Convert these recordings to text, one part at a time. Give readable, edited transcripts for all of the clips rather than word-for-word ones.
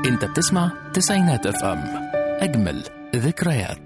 انت بتسمع تسعينات اف ام، اجمل ذكريات.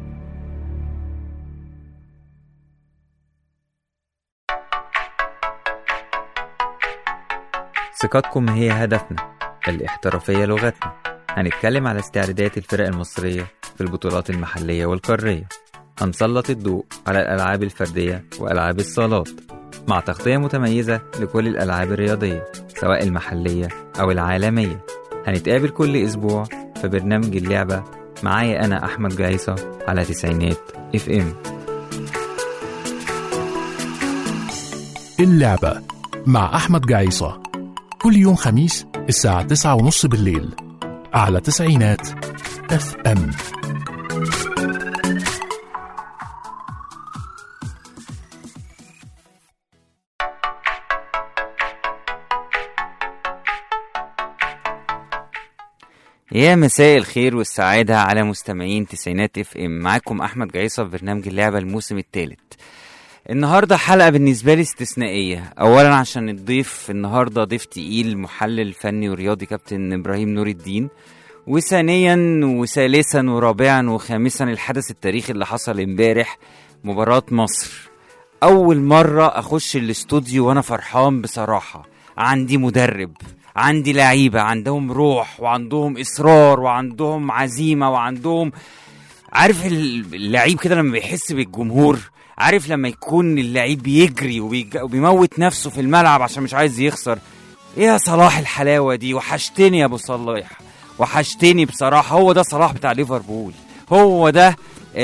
ثقتكم هي هدفنا، الاحترافية لغتنا. هنتكلم على استعدادات الفرق المصرية في البطولات المحلية والقارية. هنسلط الضوء على الألعاب الفردية وألعاب الصالات مع تغطية متميزة لكل الألعاب الرياضية سواء المحلية أو العالمية. هنتقابل كل أسبوع في برنامج اللعبة معايا أنا أحمد جعيصة على تسعينات اف ام. اللعبة مع أحمد جعيصة كل يوم خميس الساعة 9:30 بالليل على تسعينات اف ام. يا مساء الخير والسعادة على مستمعين تسعينات اف ام. معاكم أحمد جعيصة في برنامج اللعبة الموسم الثالث. النهاردة حلقة بالنسبة لي استثنائية، أولا عشان الضيف النهاردة ضيف تقيل، محلل فني ورياضي كابتن إبراهيم نور الدين، وثانيا وثالثا ورابعا وخامسا الحدث التاريخي اللي حصل امبارح، مباراة مصر. أول مرة أخش الاستوديو وأنا فرحان بصراحة. عندي مدرب، عندي لعيبة عندهم روح وعندهم إصرار وعندهم عزيمة وعندهم، عارف اللعيب كده لما بيحس بالجمهور، عارف لما يكون اللعيب بيجري وبيموت نفسه في الملعب عشان مش عايز يخسر. ايه يا صلاح الحلاوة دي، وحشتني يا ابو صلاح، وحشتني بصراحة. هو ده صلاح بتاع ليفربول، هو ده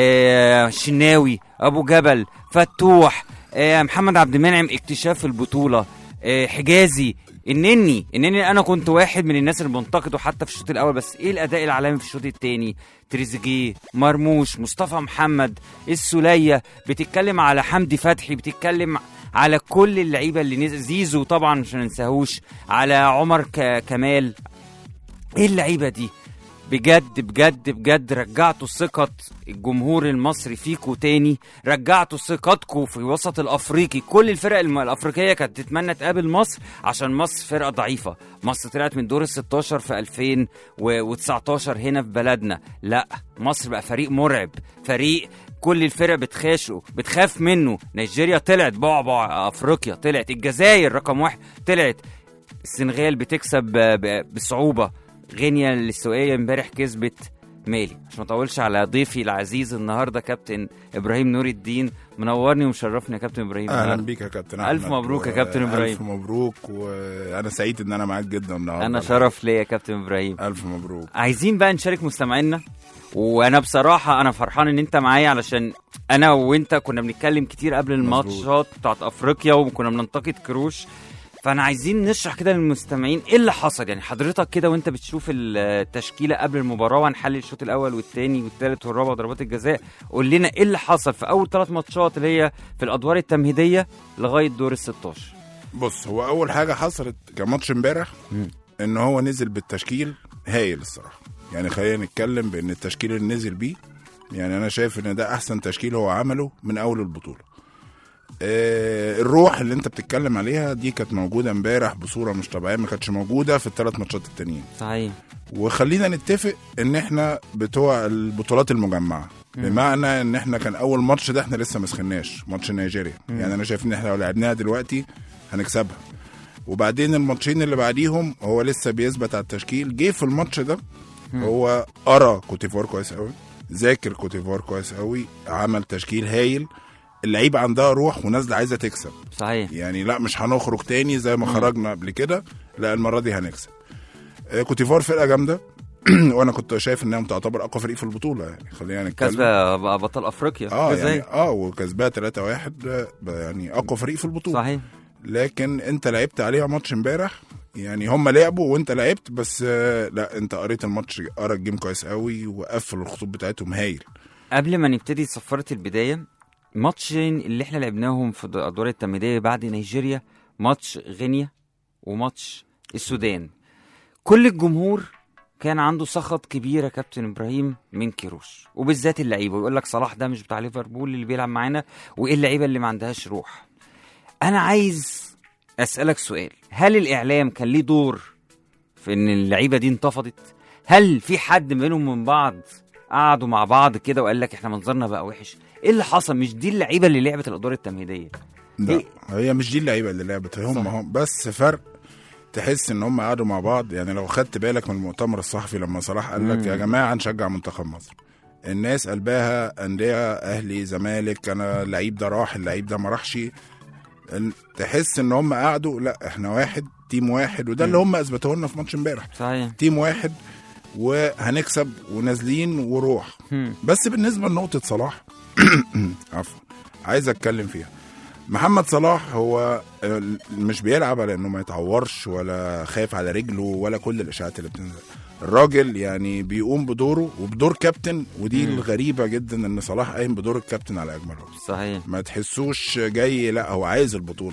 شناوي، ابو جبل، فتوح، محمد عبد المنعم اكتشاف البطولة، حجازي، انني انا كنت واحد من الناس اللي بنتقده حتى في الشوط الاول، بس ايه الاداء العالمي في الشوط الثاني. تريزيجيه، مرموش، مصطفى محمد، السولية، بتتكلم على حمدي فتحي، بتتكلم على كل اللعيبه اللي نزل، زيزو طبعا مش هننساهوش، على عمر كمال. ايه اللعيبه دي بجد بجد بجد. رجعتوا ثقة الجمهور المصري فيكوا تاني، رجعتوا ثقتكوا في وسط الأفريقي. كل الفرق الأفريقية كانت تتمنى تقابل مصر عشان مصر فرقة ضعيفة. مصر طلعت من دور ال16 في 2019 هنا في بلدنا. لا، مصر بقى فريق مرعب، فريق كل الفرق بتخاف منه. نيجيريا طلعت بعبع أفريقيا، طلعت الجزائر رقم 1 طلعت، السنغال بتكسب بصعوبة، غينيا الاستوائية امبارح كسبت مالي. عشان ما اطولش على ضيفي العزيز النهارده كابتن ابراهيم نور الدين، منورني ومشرفني يا كابتن ابراهيم. اهلا بيك يا كابتن احمد. الف مبروك يا كابتن ابراهيم. الف مبروك، وانا سعيد ان انا معاك جدا النهارده. انا شرف ليا يا كابتن ابراهيم. الف مبروك. عايزين بقى نشارك مستمعينا، وانا بصراحه انا فرحان ان انت معايا، علشان انا وانت كنا بنتكلم كتير قبل الماتشات بتاعت افريقيا وكنا بننتقد كروش، فانا عايزين نشرح كده للمستمعين ايه اللي حصل. يعني حضرتك كده وانت بتشوف التشكيله قبل المباراه، وهنحلل الشوط الاول والثاني والثالث والرابع وضربات الجزاء، قول لنا ايه اللي حصل في اول 3 ماتشات اللي هي في الادوار التمهيديه لغايه دور ال16. بص، هو اول حاجه حصلت كان ماتش امبارح، ان هو نزل بالتشكيل هايل الصراحه. يعني خلينا نتكلم بان التشكيل اللي نزل بيه، يعني انا شايف ان ده احسن تشكيل هو عمله من اول البطوله. الروح اللي انت بتتكلم عليها دي كانت موجوده امبارح بصوره مش طبيعيه، ما كانتش موجوده في ال3 ماتشات التانيين. صحيح. وخلينا نتفق ان احنا بتوع البطولات المجمعه، بمعنى ان احنا كان اول ماتش ده احنا لسه ما سخناش، ماتش نيجيريا. يعني انا شايف ان احنا لو لعبناها دلوقتي هنكسبها. وبعدين الماتشين اللي بعديهم هو لسه بيثبت على التشكيل. جه في الماتش ده هو قرا كوتيفوار كويس قوي، ذاكر كوتيفوار كويس قوي، عمل تشكيل هايل. اللعيبه عندها روح ونازله عايزه تكسب. صحيح. يعني لا، مش هنخرج تاني زي ما خرجنا قبل كده، لا المره دي هنكسب. كوتيفوار فرقه جامده وانا كنت شايف انها تعتبر اقوى فريق في البطوله. يعني خلينا نتكلم، كسبه بطل افريقيا يعني وكسبها 3-1، يعني اقوى فريق في البطوله. صحيح. لكن انت لعبت عليها ماتش امبارح، يعني هم لعبوا وانت لعبت، بس لا انت قريت الماتش، قرا الجيم كويس قوي وقفل الخطوط بتاعتهم هايل. قبل ما نبتدي صفاره البدايه، ماتشين اللي احنا لعبناهم في الادوار التمهيديه بعد نيجيريا، ماتش غينيا وماتش السودان، كل الجمهور كان عنده سخط كبير يا كابتن ابراهيم من كيروش، وبالذات اللعيبه، ويقول لك صلاح ده مش بتاع ليفربول اللي بيلعب معانا، وايه اللعيبه اللي ما عندهاش روح. انا عايز اسالك سؤال، هل الاعلام كان ليه دور في ان اللعيبه دي انتفضت؟ هل في حد منهم من بعض قعدوا مع بعض كده وقال لك احنا منظرنا بقى وحش؟ ايه اللي حصل؟ مش دي اللعيبه اللي لعبت الادوار التمهيديه؟ لا هي مش دي اللعيبه اللي لعبت، هم بس فرق تحس ان هم قعدوا مع بعض. يعني لو خدت بالك من المؤتمر الصحفي لما صلاح قال لك يا جماعه نشجع منتخب مصر، الناس قلبها انديه، اهلي زمالك، انا اللعيب ده راح اللعيب ده ما راحش، تحس ان هم قعدوا لا احنا واحد، تيم واحد، وده اللي هم اثبتوه لنا في ماتش امبارح. صحيح، تيم واحد وهنكسب ونازلين وروح. بس بالنسبه لنقطه صلاح عفوا عايز اتكلم فيها. محمد صلاح هو مش بيلعب على انه ما يتعورش ولا خايف على رجله ولا كل الاشاعات اللي بتنزل. الراجل يعني بيقوم بدوره وبدور كابتن، ودي الغريبه جدا ان صلاح قايم بدور الكابتن على اجمل وجه. صحيح، ما تحسوش جاي، لا هو عايز البطوله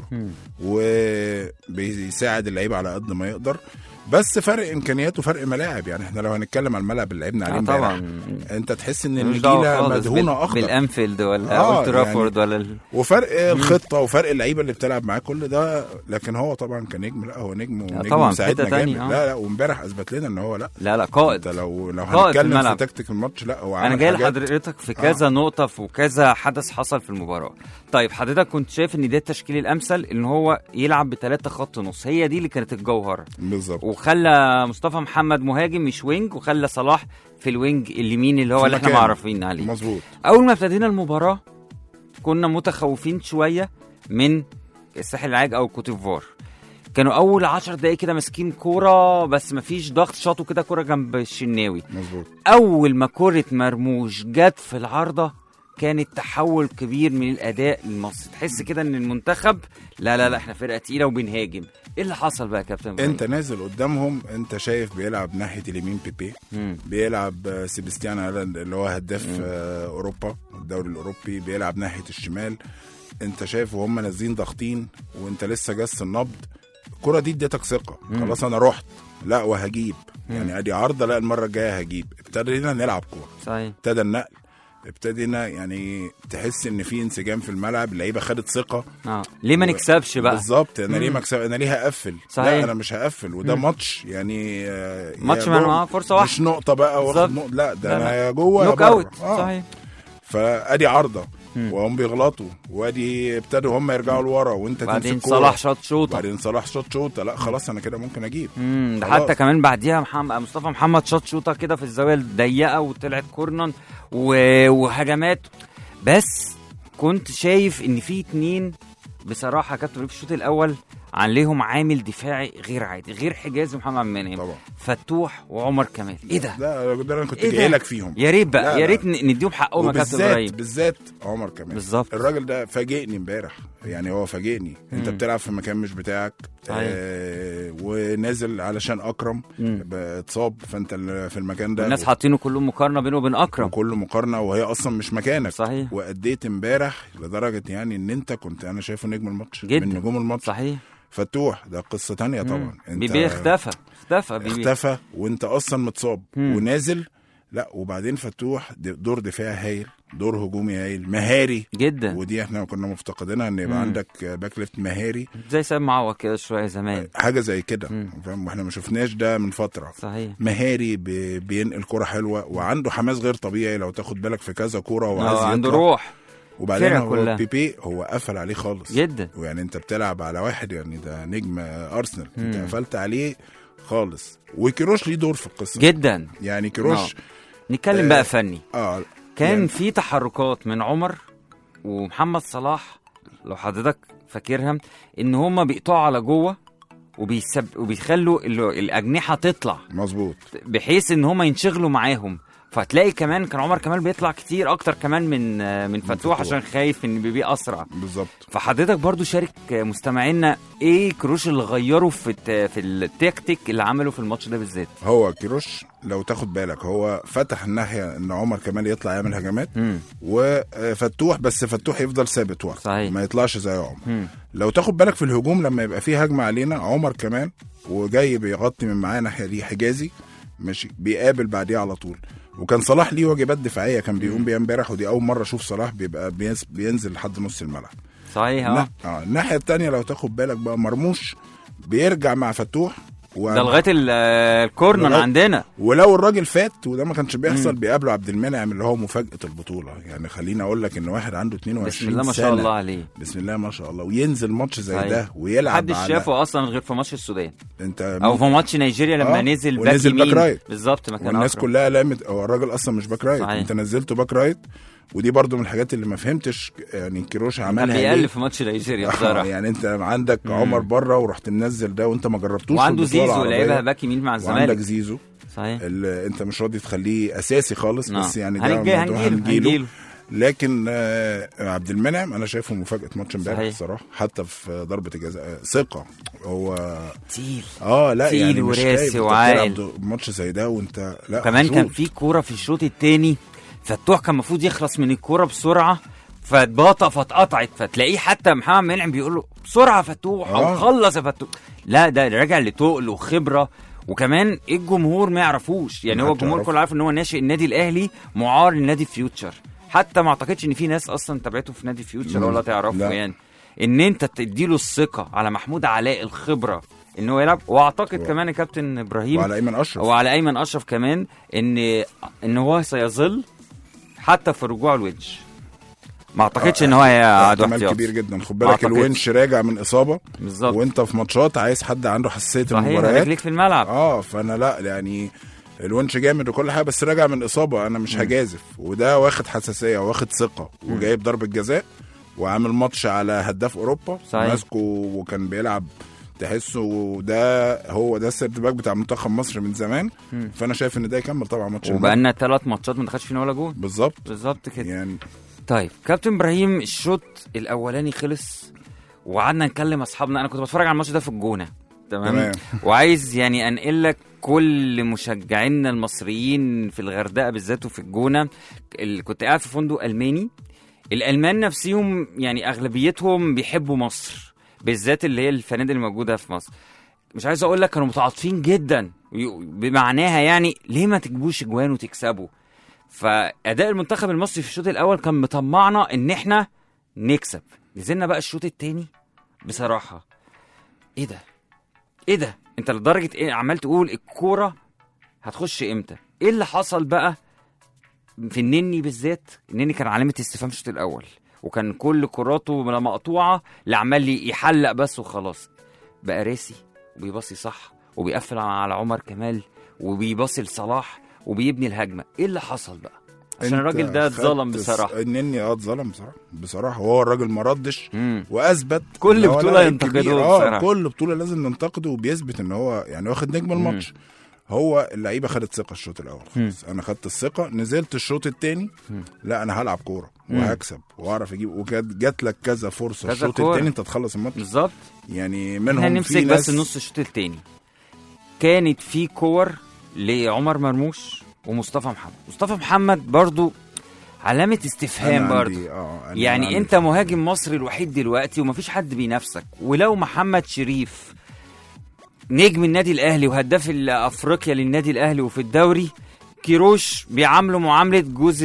وبيساعد اللعيبه على قد ما يقدر. بس فرق امكانيات وفرق ملاعب. يعني احنا لو هنتكلم على الملعب اللي لعبنا عليه طبعا انت تحس ان النجيله مدهونه اخضر بالانفيلد ولا اولد ترافورد يعني ولا وفرق الخطه وفرق اللعيبه اللي بتلعب معاه كل ده. لكن هو طبعا كنجم، لا هو نجم ونجم مساعدنا جامد. لا وامبارح اثبت لنا ان هو لا قائد. لو هنتكلم في تكتيك الماتش، لا هو انا جاي لحضرتك في كذا نقطه في وكذا حدث حصل في المباراه. طيب حضرتك كنت شايف ان ده التشكيل الامثل، ان هو يلعب ب3 خط نص، هي دي اللي كانت الجوهره بالظبط، وخلى مصطفى محمد مهاجم مش وينج، وخلى صلاح في الوينج اليمين اللي هو اللي احنا معرفين عليه. مظبوط. اول ما ابتدينا المباراه كنا متخوفين شويه من الساحل العاج او كوتيفوار. كانوا اول 10 دقايق كده ماسكين كوره بس مفيش ضغط، شاطوا كده كوره جنب الشناوي. مظبوط. اول ما كوره مرموش جت في العارضه كانت تحول كبير من الاداء المصري. تحس كده ان المنتخب لا احنا فرقه تقيله وبنهاجم. ايه اللي حصل بقى يا كابتن؟ انت نازل قدامهم، انت شايف بيلعب ناحيه اليمين بيبي، بيلعب سيباستيان هالاند اللي هو هداف اوروبا الدوري الاوروبي، بيلعب ناحيه الشمال. انت شايف وهم نازلين ضاغطين وانت لسه جس النبض. الكره دي اديتك ثقه، خلاص انا رحت لا وهجيب. يعني ادي عارضه، لا المره الجايه هجيب. ابتدينا نلعب كوره، صحيح، ابتدى النقل، ابتدينا يعني تحس ان في انسجام في الملعب، اللعيبه خدت ثقه. ليه ما نكسبش بقى؟ بالظبط. انا ليه مكسب؟ انا ليه هقفل؟ صحيح. لا انا مش هقفل. وده ماتش يعني ماتش معاه فرصه واحده، مش نقطه بقى واخد نقطه، لا ده انا يا جوه يا نوك اوت. صحيح. فادي عرضه وهم بيغلطوا، وادي ابتدوا هم يرجعوا لورا وانت تمسك بعدين صلاح شاط شوطه، بعدين صلاح شاط شوطه، لا خلاص انا كده ممكن اجيب. ده حتى كمان بعديها مصطفى محمد شاط شوطه كده في الزاويه الضيقه وطلعت كورنر وهجمات. بس كنت شايف ان في 2 بصراحه كابتن في الشوط الاول عليهم عامل دفاعي غير عادي، غير حجازي ومحمد منعم، فتوح وعمر كمال. ايه ده انا كنت جاي لك فيهم. يا ريت بقى، يا ريت نديهم حقهم يا كابتن ابراهيم. بالذات عمر كمال بالظبط. الراجل ده فاجئني امبارح، يعني هو فاجئني. انت بتلعب في مكان مش بتاعك، ونازل علشان اكرم اتصاب، فانت في المكان ده الناس حاطينه كله مقارنه بينه وبين اكرم، كله مقارنه وهي اصلا مش مكانك. صحيح. واديت امبارح لدرجه يعني ان انت كنت انا شايفه نجم الماتش جدا. من نجوم الماتش. صحيح. فتوح ده قصه تانية طبعا. انت بيبي اختفى وانت اصلا متصاب ونازل. لا وبعدين فتوح دور دفاعي هايل، دور هجومي هايل، مهاري جدا. ودي احنا كنا مفتقدينها، ان يبقى عندك باك ليفت مهاري زي سام معوض كده شويه زمان، حاجه زي كده، فاهم؟ واحنا ما شفناش ده من فتره. صحيح. مهاري بينقل كرة حلوه، وعنده حماس غير طبيعي. لو تاخد بالك في كذا كوره وعايز عنده روح. وبعدين هو بيبي هو قفل عليه خالص جدا. ويعني انت بتلعب على واحد، يعني ده نجم ارسنال، انت قفلت عليه خالص. وكيروش ليه دور في القصه جدا. يعني كيروش نتكلم بقى فني. كان يعني في تحركات من عمر ومحمد صلاح لو حضرتك فاكرها، ان هما بيقطعوا على جوه وبيخلوا الاجنحه تطلع. مظبوط. بحيث ان هما ينشغلوا معاهم. فتلاقي كمان كان عمر كمال بيطلع كتير اكتر كمان من فتوح عشان خايف ان بيبي اسرع. بالظبط. فحضرتك برضو شارك مستمعينا ايه كروش اللي غيره في التكتيك اللي عمله في الماتش ده بالذات. هو كروش لو تاخد بالك هو فتح الناحيه ان عمر كمال يطلع يعمل هجمات وفتوح، بس فتوح يفضل ثابت ورا، صحيح. ما يطلعش زي عمر. لو تاخد بالك في الهجوم لما يبقى فيه هجمه علينا، عمر كمان وجاي بيغطي من معاه ناحيه دي حجازي ماشي، بيقابل بعديه على طول. وكان صلاح ليه واجبات دفاعيه كان بيقوم بيها امبارح، ودي اول مره اشوف صلاح بيبقى بينزل لحد نص الملعب. صحيح. الناحيه الثانيه لو تاخد بالك بقى مرموش بيرجع مع فتوح ده لغايه الكورنر عندنا. ولو الراجل فات وده ما كانش بيحصل بيقابله عبد المنعم اللي هو مفاجاه البطوله. يعني خليني اقول لك ان واحد عنده 22 بسم الله ما سنة. شاء الله عليه، بسم الله ما شاء الله، وينزل ماتش زي ده ويلعب. محدش شافه اصلا غير في ماتش السودان انت او في ماتش نيجيريا لما نزل باك يمين بالظبط مكان والناس أكرم. كلها لامت هو الراجل اصلا مش باك رايت، انت نزلته باك رايت. ودي برضو من الحاجات اللي ما فهمتش يعني كيروش عملها كان بيقلب في ماتش نيجيريا بصراحه. يعني انت عندك عمر بره ورحت منزل ده وانت ما جربتوش، وعنده زيزو لعبها باك يمين مع الزمالك، وعندك زيزو صحيح انت مش راضي تخليه اساسي خالص. بس يعني ده هنجيله. لكن عبد المنعم انا شايفه مفاجاه ماتش امبارح الصراحه، حتى في ضربه الجزاء ثقه هو تقيل. لا تقيل يعني وراسي وعاقل ماتش زي ده وانت لا. كمان كان في كوره في الشوط الثاني فتوح كان المفروض يخلص من الكوره بسرعه فاتباطأ فاتقطعت، فتلاقيه حتى محمد منعم بيقول له بسرعه فتوح او خلص يا فتوح. لا ده راجع لتقل وخبره، وكمان الجمهور ما يعرفوش. يعني هو الجمهور كله عارف ان هو ناشئ النادي الاهلي معار لنادي فيوتشر. حتى ما اعتقدش ان في ناس اصلا تابعته في نادي فيوتشر ولا تعرفه. يعني ان انت تديله الثقه على محمود علاء الخبره ان هو يلعب، واعتقد كمان كابتن ابراهيم وعلى ايمن اشرف كمان ان هو سيظل حتى في رجوع الونش. ما اعتقدش ان هو هيقعد احتمال كبير جدا. خد بالك الونش راجع من اصابه بالظبط، وانت في ماتشات عايز حد عنده حساسيه المباريات رجليك في الملعب. فانا لا يعني الونش جامد وكل حاجه بس راجع من اصابه، انا مش هجازف. وده واخد حساسيه واخد ثقه وجايب ضربه جزاء وعامل ماتش على هداف اوروبا ماسكه وكان بيلعب تحسه ده السيرت باك بتاع منتخب مصر من زمان. فانا شايف ان ده يكمل طبعا ماتش، وبقالنا 3 ماتشات ما دخلش فينا ولا جول. بالظبط كده يعني. طيب كابتن ابراهيم، الشوط الاولاني خلص وقعدنا نكلم اصحابنا. انا كنت بتفرج على الماتش ده في الجونه تمام. وعايز يعني انقل لك كل مشجعينا المصريين في الغردقه بالذات وفي الجونه. كنت قاعد في فندق الماني، الالمان نفسهم يعني اغلبيتهم بيحبوا مصر بالذات، اللي هي الفنادق الموجوده في مصر. مش عايز اقول لك كانوا متعاطفين جدا بمعناها، يعني ليه ما تجيبوش اجوان وتكسبوا. فاداء المنتخب المصري في الشوط الاول كان مطمعنا ان احنا نكسب. نزلنا بقى الشوط الثاني بصراحه ايه ده انت لدرجه ايه عمال تقول الكوره هتخش امتى؟ ايه اللي حصل بقى في النني بالذات؟ النني كان علامه استفهام الشوط الاول، وكان كل كراته مقطوعه لعمال يحلق بس وخلاص. بقى راسي وبيباصي صح وبيقفل على عمر كمال وبيباصي لصلاح وبيبني الهجمه. ايه اللي حصل بقى؟ عشان الراجل ده اتظلم بصراحه. النني اتظلم بصراحه وهو الراجل ما ردش واثبت كل بطوله ينتقده. كل بطوله لازم ننتقده وبيثبت ان هو يعني واخد نجم الماتش. هو اللعيبه خدت ثقه الشوط الاول خلاص. انا خدت الثقه، نزلت الشوط الثاني لا انا هلعب كوره وهكسب واعرف اجيب. وجات لك كذا فرصه الشوط الثاني انت تخلص الماتش بالظبط. يعني منهم هنمسك بس نص الشوط الثاني كانت في كور لعمر مرموش ومصطفى محمد. مصطفى محمد برضو علامة استفهام برضو. يعني انت مهاجم مصري الوحيد دلوقتي ومفيش حد بينافسك. ولو محمد شريف نجم النادي الاهلي وهداف افريقيا للنادي الاهلي وفي الدوري، كيروش بيعامله معامله جوز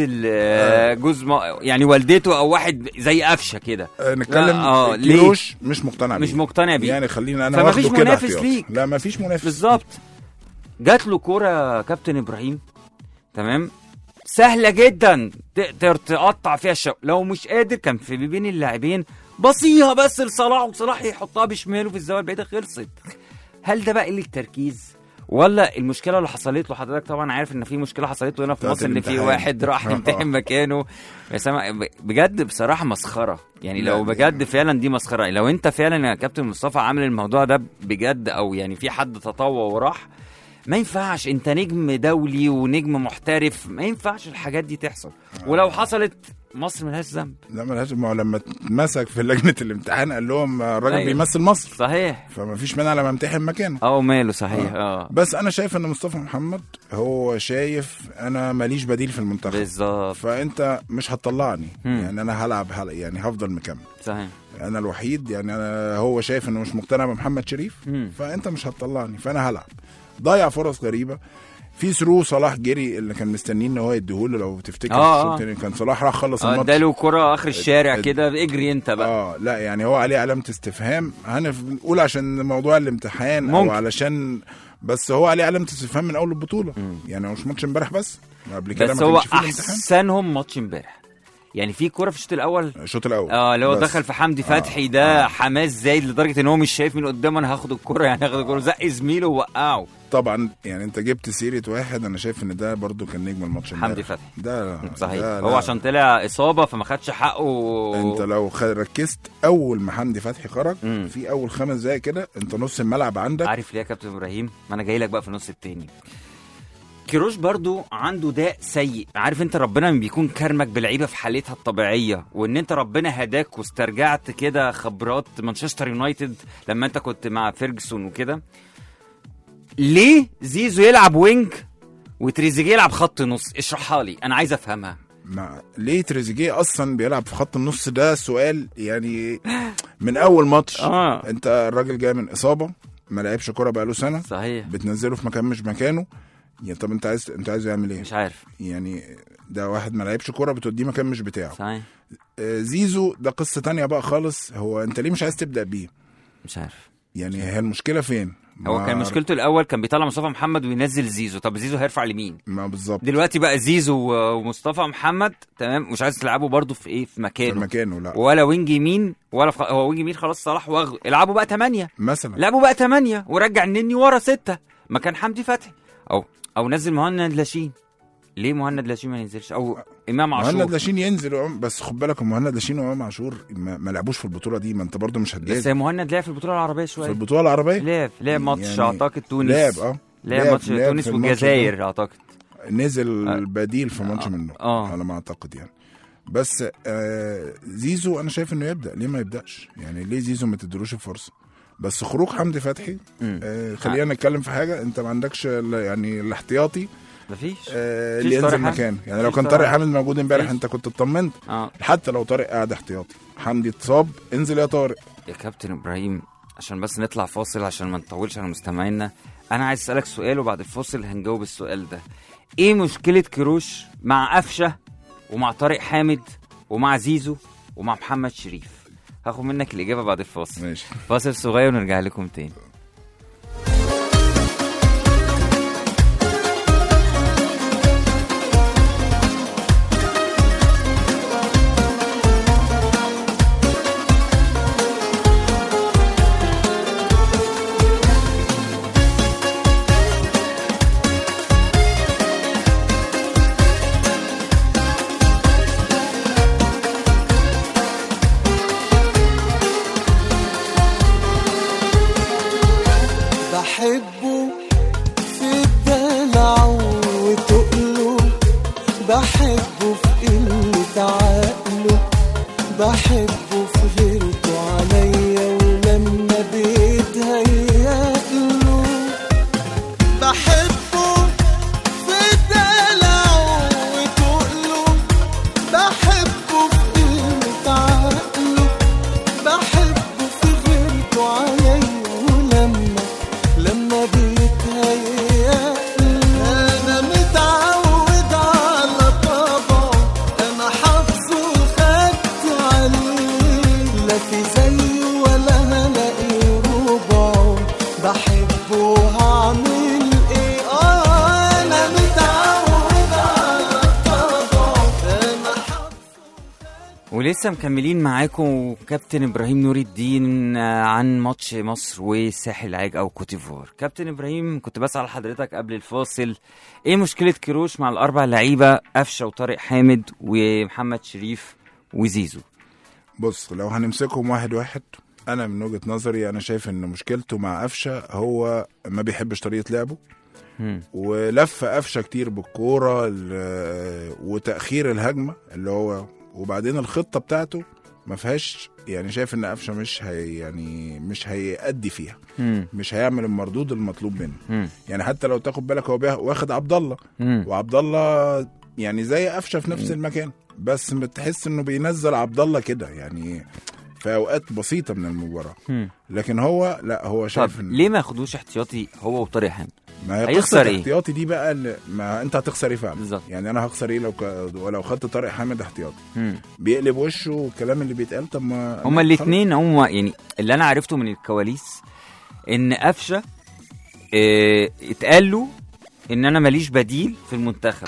يعني والدته او واحد زي قفشه كده. نتكلم كيروش مش مقتنع بيه يعني خلينا انا واخده كده منافس ليك. لا مفيش منافس بالظبط. جات له كوره كابتن ابراهيم تمام سهله جدا تقدر تقطع فيها الشوط. لو مش قادر كان في بين اللاعبين بصيها بس لصلاح وصلاح يحطها بشماله في الزاويه البعيده خلصت. هل ده بقى قله تركيز ولا المشكله اللي حصلت له؟ حضرتك طبعا عارف ان في مشكله حصلت له هنا في مصر ان في واحد راح يمتحن مكانه. بجد بصراحه مسخره يعني. لو بجد فعلا دي مسخره، لو انت فعلا يا كابتن مصطفى عامل الموضوع ده بجد او يعني في حد تطوع وراح، ما ينفعش. انت نجم دولي ونجم محترف، ما ينفعش الحاجات دي تحصل. ولو حصلت مصر ملهاش ذنب. لا ملهاش. ما لما اتمسك في لجنه الامتحان قال لهم الراجل بيمثل مصر صحيح، فما فيش مانع لما امتحن مكانه ماله صحيح. بس انا شايف ان مصطفى محمد هو شايف انا ماليش بديل في المنتخب بالظبط، فانت مش هتطلعني يعني انا هلعب يعني هفضل مكمل صحيح. انا الوحيد يعني هو شايف انه مش مقتنع بمحمد شريف فانت مش هتطلعني فانا هلعب. ضيع فرص غريبه في ثرو صلاح جري اللي كان مستنيين ان هو يديهوله لو تفتكر كان صلاح راح خلص الماتش اداله كرة اخر الشارع كده اجري انت بقى. لا يعني هو عليه علامه استفهام، هنقول عشان موضوع الامتحان ممكن. او علشان بس هو عليه علامه استفهام من اول البطوله. يعني هو مش ماتش امبارح بس قبل كده بس هو احسنهم ماتش امبارح. يعني في كرة في الشوط الاول اللي هو دخل في حمدي فتحي ده حماس زايد لدرجه ان هو مش شايف من قدام انا هاخد الكرة، يعني هاخد الكرة، زق زميله ووقعه. طبعا يعني انت جبت سيره واحد انا شايف ان ده برضو كان نجم الماتش حمدي فتحي ده صحيح. هو عشان طلع اصابه فما خدش حقه. انت لو ركزت اول ما حمدي فتحي خرج في اول 5 دقايق كده انت نص الملعب عندك. عارف ليه يا كابتن ابراهيم؟ ما انا جاي لك بقى في النص التاني. كيروش برضو عنده داء سيء. عارف انت ربنا بيكون كرمك بلعيبه في حالتها الطبيعيه، وان انت ربنا هداك واسترجعت كده خبرات مانشستر يونايتد لما انت كنت مع فيرجسون وكده. ليه زيزو يلعب وينج وتريزيجيه يلعب خط نص؟ اشرحها لي، انا عايز افهمها. ليه تريزيجيه اصلا بيلعب في خط النص؟ ده سؤال يعني من اول ماتش. انت الراجل جاي من اصابه، ما لعبش كوره بقاله سنه. صحيح. بتنزله في مكان مش مكانه. يعني طب انت عايز يعمل ايه؟ مش عارف. يعني ده واحد ما لعبش كوره بتوديه مكان مش بتاعه. صحيح. زيزو ده قصه تانية بقى خالص. هو انت ليه مش عايز تبدا بيه؟ مش عارف. يعني هي المشكله فين؟ هو كان مشكلته الاول كان بيطلع مصطفى محمد وينزل زيزو. طب زيزو هيرفع لمين؟ ما بالظبط. دلوقتي بقى زيزو ومصطفى محمد تمام، مش عايز تلعبه برضو في ايه؟ في مكانه لا. ولا وينج يمين ولا هو وينج يمين خلاص صلاح واخده. العبوا بقى 8 مثلا. لعبوا بقى 8 ورجع النني ورا 6 مكان حمدي فتحي او نزل مهند لاشين. ليه مهند لاشين ما ينزلش؟ او امام عاشور. مهند لاشين ينزل بس خد بالك مهند لاشين وامام عاشور ما لعبوش في البطوله دي. ما انت برضو مش هتجاز. بس مهند لعب في البطوله العربيه شويه. في البطوله العربيه لعب ماتش يعني اعتقد تونس. لعب ماتش تونس والجزائر اعتقد. نزل بديل في ماتش منه على ما اعتقد يعني. بس زيزو انا شايف انه يبدا. ليه ما يبداش؟ يعني ليه زيزو ما تدروش الفرصه؟ بس خروج حمدي فتحي خلينا نتكلم في حاجه. انت ما عندكش يعني الاحتياطي مفيش اللي ينزل مكان. يعني لو كان طارق حامد موجود امبارح انت كنت اطمنت. حتى لو طارق قاعد احتياطي حمدي اتصاب انزل يا طارق. يا كابتن ابراهيم عشان بس نطلع فاصل عشان ما نطولش على مستمعينا، انا عايز اسالك سؤال وبعد الفاصل هنجاوب السؤال ده. ايه مشكله كيروش مع قفشه ومع طارق حامد ومع زيزو ومع محمد شريف؟ هاخد منك الاجابه بعد الفاصل. ماشي. فاصل صغير ونرجع لكم تاني. ولسه مكملين معاكم كابتن ابراهيم نور الدين عن ماتش مصر والساحل العاج او كوتيفوار. كابتن ابراهيم كنت بسأل حضرتك قبل الفاصل ايه مشكله كيروش مع الاربع لعيبه قفشه وطارق حامد ومحمد شريف وزيزو؟ بص لو هنمسكهم واحد واحد، انا من وجهه نظري انا شايف ان مشكلته مع قفشه هو ما بيحبش طريقه لعبه ولف قفشه كتير بالكوره وتاخير الهجمه اللي هو، وبعدين الخطه بتاعته ما فيهاش. يعني شايف ان قفشه مش هيأدي فيها. مش هيعمل المردود المطلوب منه. يعني حتى لو تاخد بالك هو واخد عبد الله وعبد الله يعني زي قفشه في نفس المكان، بس بتحس انه بينزل عبد الله كده يعني في اوقات بسيطه من المباراه. لكن هو لا هو شايف ليه ما ياخدوش احتياطي هو وطارق حامد؟ ما هي هيخسر قصة إيه؟ احتياطي دي بقى ما انت هتخسر ايه فعلا بالظبط. يعني انا هخسر ايه لو خدت طارق حامد احتياطي بيقلب وشه والكلام اللي بيتقال. طب ما هما الاثنين هما يعني اللي انا عرفته من الكواليس ان قفشه اتقال له ان انا ماليش بديل في المنتخب،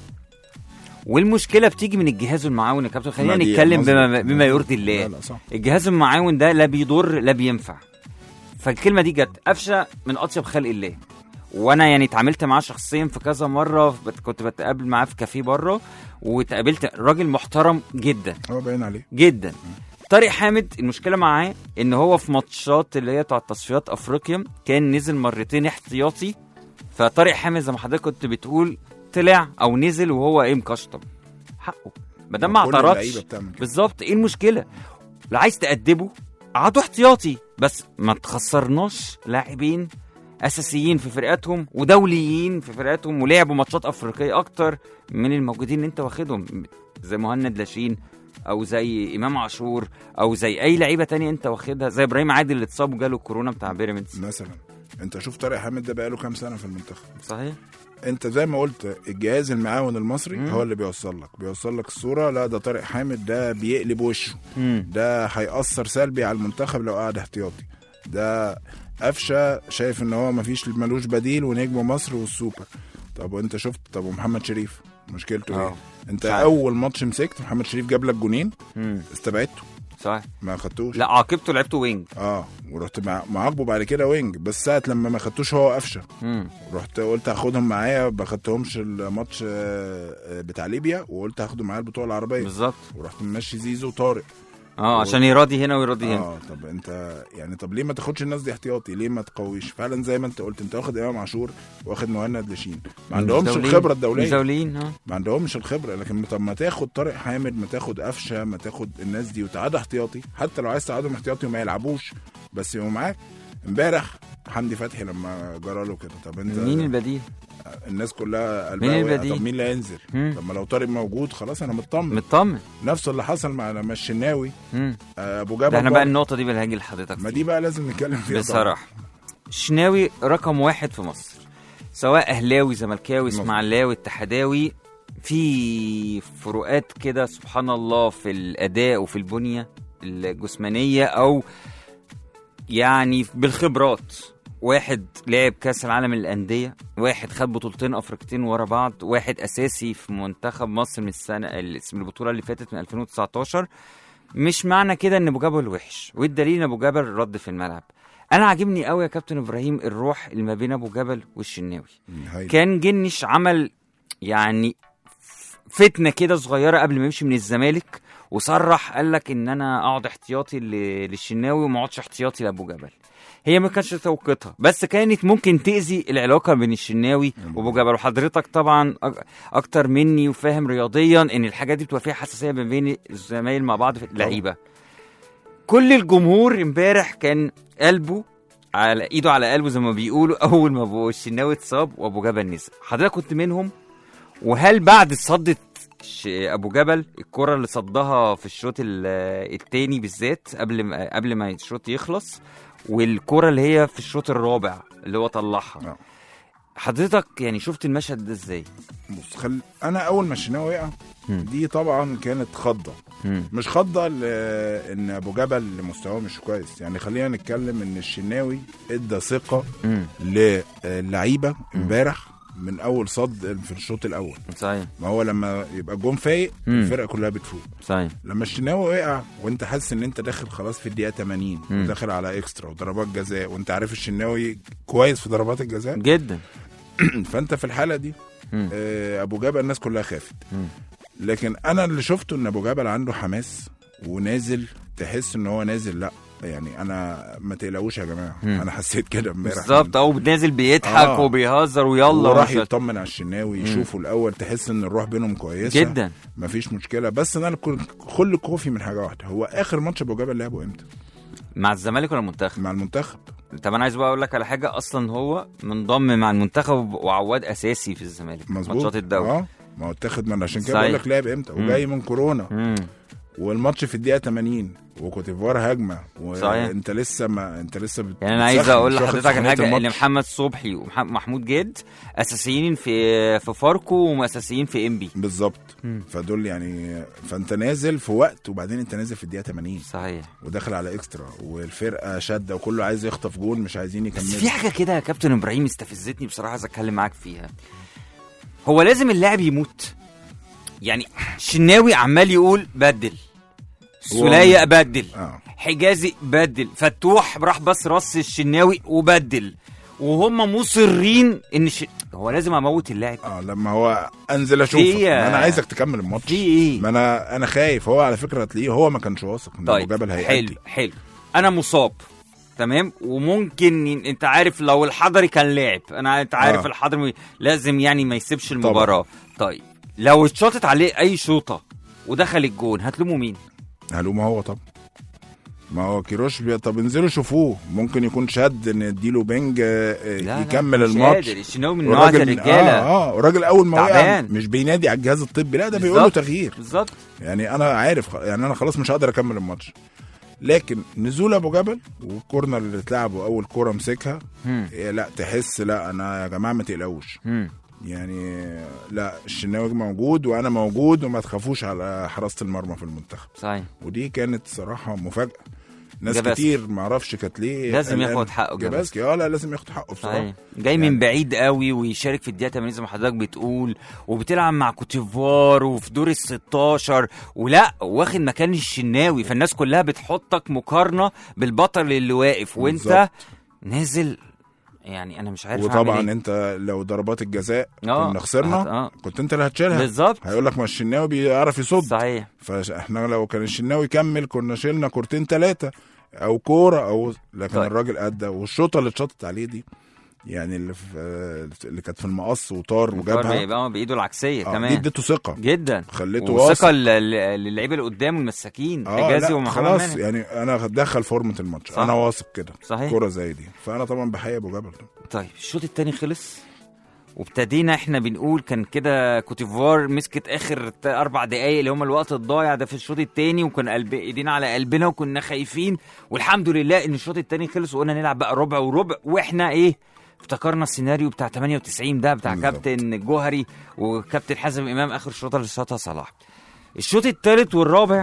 والمشكله بتيجي من الجهاز المعاون يا كابتن. خلينا نتكلم بما يرضي الله. لا صح. الجهاز المعاون ده لا بيضر لا بينفع. فالكلمه دي جت. قفشه من اطيب خلق الله، وانا يعني اتعاملت معاه شخصيا في كذا مره، كنت بتقابل معاه في كافيه بره وتقابلت راجل محترم جدا، هو باين عليه جدا. طارق حامد المشكله معاه ان هو في ماتشات اللي هي بتاع تصفيات افريقيا كان نزل مرتين احتياطي. فطارق حامد زي ما حضرتك كنت بتقول طلع او نزل وهو مكشطب حقه ما دام ما اعترضش. بالظبط. ايه المشكله؟ لو عايز تأدبه قعدوا احتياطي، بس ما تخسرناش لاعبين اساسيين في فرقاتهم ودوليين في فرقاتهم ولعبوا ماتشات افريقيه اكتر من الموجودين اللي انت واخدهم، زي مهند لاشين او زي امام عاشور او زي اي لعيبه تانية انت واخدها، زي ابراهيم عادل اللي اتصاب وجاله الكورونا بتاع بيراميدز مثلا. انت شوف طارق حامد ده بقاله كام سنه في المنتخب. صحيح. انت زي ما قلت الجهاز المعاون المصري هو اللي بيوصل لك الصوره. لا ده طارق حامد ده بيقلب وشه، ده هيأثر سلبي على المنتخب لو قعد احتياطي. ده قفشه شايف ان هو ملوش بديل ونجم مصر والسوبر. طب وانت شفت طب ومحمد شريف مشكلته ايه؟ انت اول ماتش مسكت محمد شريف جاب لك جونين استبعدته. صح. ما خدتوش. لا عاقبته لعبته وينج. ورحت معاقبه بعد كده وينج، بس ساعه لما ما خدتوش هو قفشه رحت قلت هاخدهم معايا. ما خدتهمش الماتش بتاع ليبيا وقلت هاخده معايا البطوله العربيه بالظبط. ورحت ماشي زيزو وطارق عشان يراضي هنا ويراضي هنا. طب انت يعني طب ليه ما تاخدش الناس دي احتياطي؟ ليه ما تقويش فعلا زي ما انت قلت؟ انت واخد امام عاشور واخد مهند لاشين ما عندهمش الخبره الدوليه، ما عندهمش الخبره. لكن طب ما تاخد طارق حامد، ما تاخد قفشه، ما تاخد الناس دي وتقعد احتياطي. حتى لو عايز تقعدهم احتياطي وما يلعبوش بس يبقوا معاك. امبارح حمدي فتحي لما جرى له كده، طب انت مين البديل؟ الناس كلها قلبها. طب مين اللي هينزل؟ طب ما لو طارق موجود خلاص انا مطمن. نفس اللي حصل مع الشناوي ابو جبل. احنا بقى النقطه دي بالهاجي لحضرتك، ما دي بقى لازم نتكلم فيها بصراحه. الشناوي رقم 1 في مصر، سواء اهلاوي زملكاوي اسماعيلاوي اتحداوي. في فروقات كده سبحان الله في الاداء وفي البنيه الجسمانيه او يعني بالخبرات. واحد لعب كاس العالم للانديه، واحد خد بطولتين افريقيتين ورا بعض، واحد اساسي في منتخب مصر من البطوله اللي فاتت من 2019. مش معنى كده ان ابو جبل وحش، والدليل ان ابو جبل رد في الملعب. انا عاجبني قوي يا كابتن ابراهيم الروح اللي ما بين ابو جبل والشناوي. كان جنش عمل يعني فتنه كده صغيره قبل ما يمشي من الزمالك، وصرح قال لك ان انا اقعد احتياطي للشناوي وما اقعدش احتياطي لابو جبل. هي ما كانتش توقيتها، بس كانت ممكن تأذي العلاقة بين الشناوي وابو جبل. وحضرتك طبعا اكتر مني وفاهم رياضيا ان الحاجات دي بتبقى فيها حساسية بين الزمايل مع بعض في اللعيبة. كل الجمهور امبارح كان قلبه على ايده على قلبه زي ما بيقولوا اول ما ابو الشناوي اتصاب وابو جبل نزل. حضرتك كنت منهم؟ وهل بعد صدت ابو جبل الكرة اللي صدها في الشوط الثاني بالذات قبل ما الشوط يخلص، والكرة اللي هي في الشوط الرابع اللي هو طلعها، حضرتك يعني شفت المشهد ده ازاي؟ بص انا اول ما الشناوي وقع دي طبعا كانت خضه. مش خضه ان ابو جبل مستواه مش كويس، يعني خلينا نتكلم ان الشناوي ادى ثقه للعيبه امبارح من اول صد في الشوط الاول. صحيح. ما هو لما يبقى الجون فايق الفرقه كلها بتفوق. صحيح. لما الشناوي وقع وانت حاسس ان انت داخل خلاص في الدقيقه 80 وداخل على اكسترا وضربات جزاء، وانت عارف الشناوي كويس في ضربات الجزاء جدا فانت في الحاله دي ابو جبل الناس كلها خافت. لكن انا اللي شفته ان ابو جبل عنده حماس ونازل، تحس ان هو نازل. لا يعني انا ما تقلقوش يا جماعه انا حسيت كده امبارح بالظبط. او نازل بيضحك وبيهزر ويلا وراح يطمن على الشناوي يشوفوا الاول، تحس ان الروح بينهم كويسه جدا مفيش مشكله. بس انا كل خوفي من حاجه واحده، هو اخر ماتش ابو جبل لعبه امتى؟ مع الزمالك ولا المنتخب؟ مع المنتخب. طب انا عايز بقى اقول لك على حاجه، اصلا هو منضم مع المنتخب وعواد اساسي في الزمالك ماتشات الدوري. ما هو اتاخد من عشان كده بقول لك لعب امتى وجاي من كورونا. والماتش في الدقيقه 80 وكوتيفوار هجمه صحيح. وانت لسه يعني انا عايز اقول مش واخد لحضرتك على سخونية حاجه، الماتش. ان محمد صبحي ومحمود جد اساسيين في فاركو واساسيين في انبي بالظبط. فدول يعني فانت نازل في وقت، وبعدين انت نازل في الدقيقه 80 صحيح، وداخل على اكسترا، والفرقه شاده وكله عايز يخطف جون، مش عايزين بس يكملوا. في حاجه كده يا كابتن ابراهيم استفزتني بصراحه، عايز اتكلم معاك فيها. هو لازم اللاعب يموت؟ يعني شناوي عمال يقول بدل، سولية بدل، حجازي بدل، فتوح راح بس رص الشناوي وبدل، وهم مصرين ان هو لازم اموت اللاعب. لما هو انزل اشوفك، ما انا عايزك تكمل الماتش. في ايه؟ ما انا خايف. هو على فكره هتلاقيه هو ما كانش واثق ان ابو جبل هيأدي. حلو انا مصاب تمام، وممكن انت عارف لو الحضري كان لاعب، انت عارف الحضري لازم يعني ما يسيبش المباراه. طيب لو اتشاطت عليه اي شوطه ودخل الجون هتلومه مين؟ هلومه هو طب. ما هو كيروش طب انزلوا شوفوه، ممكن يكون شد نديله بنج يكمل الماتش. الشناوي من نوع الرجاله. الراجل اول ما وقع مش بينادي على الجهاز الطبي، لا ده بيقول له تغيير. بالظبط. يعني انا عارف، يعني انا خلاص مش هقدر اكمل الماتش. لكن نزول ابو جبل والكورنر اللي اتلعبه اول كوره مسكها، لا تحس لا انا يا جماعه ما تقلقوش. يعني لا الشناوي موجود وانا موجود، وما تخافوش على حراسه المرمى في المنتخب. صحيح. ودي كانت صراحه مفاجاه. ناس جباسك. كتير ما اعرفش كانت ليه لازم ياخد حقه. جباسك لا لازم ياخد حقه بصراحه. جاي يعني من بعيد قوي ويشارك في الدقيقه 80 زي ما حضرتك بتقول، وبتلعب مع كوتيفوار وفي دور ال16، ولا واخد مكان الشناوي، فالناس كلها بتحطك مقارنه بالبطل اللي واقف وانت بالزبط. نازل. يعني انا مش عارف. وطبعا إيه؟ انت لو ضربات الجزاء كنا خسرنا كنت انت اللي هتشيلها بالظبط. هيقول لك ما الشناوي بيعرف يصد. صحيح. فاحنا لو كان الشناوي كمل كنا شيلنا كورتين 3 او كوره او لكن طيب. الراجل ادى، والشوطه اللي اتشطت عليه دي يعني اللي كانت في المقص وطار وجابها بايده العكسيه كمان، دي اديته ثقه جدا، خليته واثق، ثقه للعيبه اللي قدامه المساكين حجازي ومحمد خلاص يعني انا دخل فورمه الماتش. انا واثق كده كوره زي دي، فانا طبعا بحيي ابو جبل. طيب الشوط الثاني خلص وابتدينا احنا بنقول كان كده كوتيفوار مسكت اخر 4 دقايق اللي هم الوقت الضايع ده في الشوط الثاني، وكان ايدينا على قلبنا وكنا خايفين، والحمد لله ان الشوط الثاني خلص وقلنا نلعب بقى ربع وربع، واحنا افتكرنا السيناريو بتاع 98 ده بتاع كابتن الجوهري وكابتن حازم امام اخر شوطه اللي شاطها صلاح. الشوط الثالث والرابع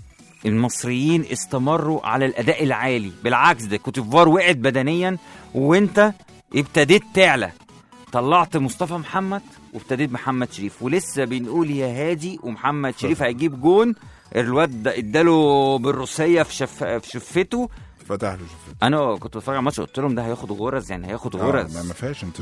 المصريين استمروا على الاداء العالي، بالعكس ده كوتيفوار وقعت بدنيا وانت ابتديت تعلى، طلعت مصطفى محمد وابتديت محمد شريف، ولسه بنقول يا هادي ومحمد شريف هيجيب جون، الواد ده اداله بالروسيه في شفته، فتح له شفته. انا كنت بتفرج على الماتش قلت لهم ده هياخد غرز، يعني هياخد غرز. ما فيهاش انت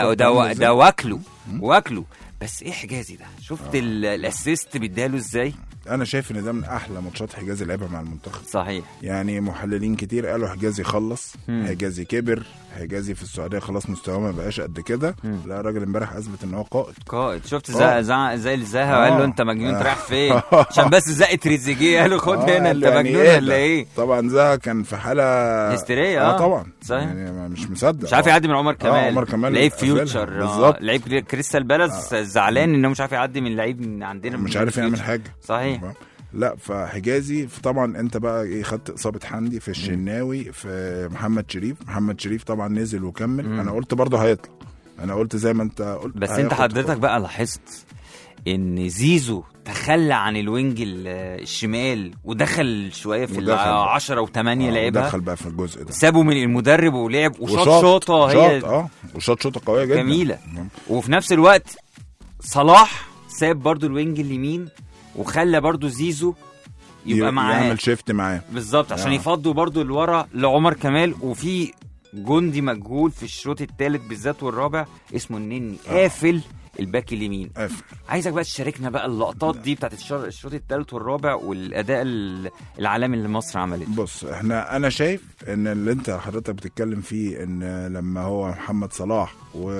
ده واكله بس حجازي ده شفت الاسيست بيداله ازاي. انا شايف ان ده من احلى ماتشات حجازي لعبها مع المنتخب. صحيح. يعني محللين كتير قالوا حجازي خلص، حجازي كبر، حجازي في السعوديه خلاص مستواه ما بقاش قد كده. لا الراجل امبارح اثبت ان هو قائد. شفت زي الزها وقال له انت مجنون رايح فين عشان بس زق تريزيجيه قال له خد هنا انت مجنون ولا ايه. طبعا زها كان في حاله هستيريه. طبعا صحيح. يعني مش مصدق، مش عارف يعدي من عمر كمال لعيب فيوتشر لعيب كريستال بالاس زعلان انه مش عارف يعدي من لعيب من عندنا مش عارف يعمل حاجه. صحيح. لا فحجازي طبعا انت بقى خدت اصابه حمدي في الشناوي في محمد شريف طبعا نزل وكمل. انا قلت برضه هيطلع، انا قلت زي ما انت قلت، بس انت حضرتك بقى لاحظت ان زيزو تخلى عن الوينج الشمال ودخل شويه في 10 و8 لعبها، دخل بقى في الجزء ده، سابه من المدرب ولعب وشاط شوطه هي وشاط شوطه قويه جدا جميله. وفي نفس الوقت صلاح ساب برضو الوينج اليمين وخلى برضو زيزو يبقى معاه، يعمل شيفت معاه بالظبط عشان يفضوا برضو لورا لعمر كمال. وفي جندي مجهول في الشوط الثالث بالذات والرابع اسمه النني قافل الباك اليمين. عايزك بقى تشاركنا بقى اللقطات دي بتاعت الشوط الثالث والرابع والاداء العالمي اللي مصر عملته. بص انا شايف ان اللي انت حضرتك بتتكلم فيه ان لما هو محمد صلاح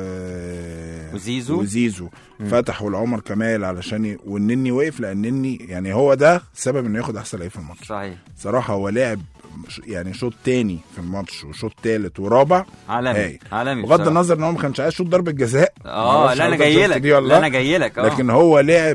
وزيزو فتحوا لعمر كمال علشان والنني وقف، لان النني يعني هو ده سبب انه ياخد احسن لعيب في الماتش. صحيح. صراحه هو لاعب يعني شوط تاني في الماتش وشوط تالت ورابع عالمي بغض النظر ان هو ما كانش عايز شوط ضربه جزاء. لا انا جاي لك لكن هو لعب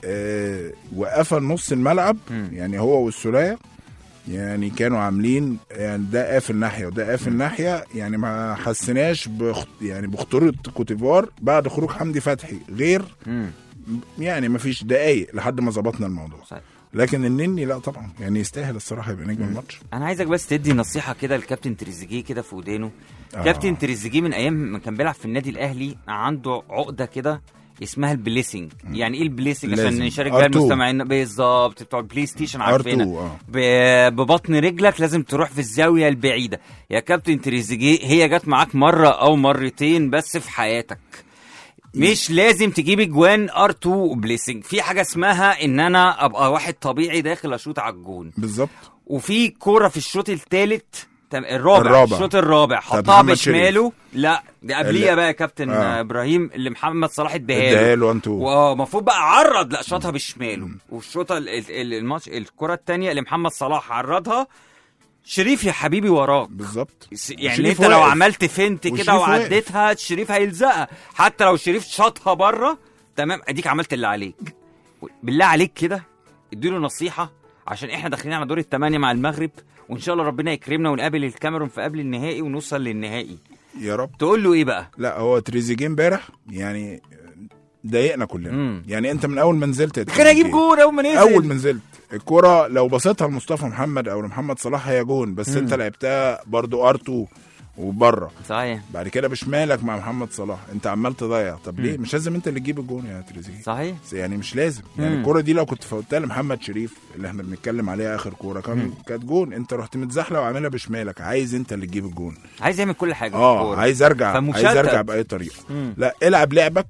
وقفل نص الملعب. يعني هو والسولية يعني كانوا عاملين يعني ده قافل ناحيه وده قافل ناحيه، يعني ما حسناش يعني بخطوره كوتيفوار بعد خروج حمدي فتحي غير يعني ما فيش دقايق لحد ما ظبطنا الموضوع. صحيح. لكن النني لا طبعا يعني يستاهل الصراحه يبقى نجم الماتش. انا عايزك بس تدي نصيحه كده للكابتن تريزيجيه كده في ودانه. كابتن تريزيجيه من ايام ما كان بيلعب في النادي الاهلي عنده عقده كده اسمها البليسنج. يعني ايه البليسنج عشان نشارك بيها المستمعين؟ بالظبط بتوع البلاي ستيشن عارفينها. ببطن رجلك لازم تروح في الزاويه البعيده. يا كابتن تريزيجيه هي جت معاك مره او مرتين بس في حياتك، مش لازم تجيب اجوان ار2 بليسنج. في حاجه اسمها ان انا ابقى واحد طبيعي داخل اشوط على الجون بالظبط. وفي كوره في الشوط الثالث الرابع الشوط الرابع حطها بشماله. لا دي قبليه بقى يا كابتن ابراهيم اللي محمد صلاح اداها له المفروض بقى عرض، لا شاطها بشماله. والشوطه الماتش الكره الثانيه اللي محمد صلاح عرضها شريف يا حبيبي وراك بالظبط. يعني انت لو عملت فنت كده وعديتها شريف هيلزقها، حتى لو شريف شاطها بره تمام اديك عملت اللي عليك. بالله عليك كده اديله نصيحه، عشان احنا داخلين على دور الثمانية مع المغرب، وان شاء الله ربنا يكرمنا ونقابل الكاميرون في قبل النهائي ونوصل للنهائي يا رب. تقول له ايه بقى؟ لا هو تريزيجيه امبارح يعني ضايقنا كلنا. يعني انت من اول ما نزلت كان اجيب جون اول ما نزلت الكرة لو بصيتها لمصطفى محمد او لمحمد صلاح هي جون، بس انت لعبتها برضو ار2 وبره صحيح. بعد كده بشمالك مع محمد صلاح انت عمال تضيع. طب ليه؟ مش لازم انت اللي تجيب الجون يا تريزيجيه. صحيح يعني مش لازم. يعني الكرة دي لو كنت فوتها لمحمد شريف اللي احنا بنتكلم عليها اخر كرة كانت جون. انت رحت متزحلق وعاملها بشمالك، عايز انت اللي تجيب الجون، عايز يعمل كل حاجه عايز ارجع باي طريقه. لا العب لعبك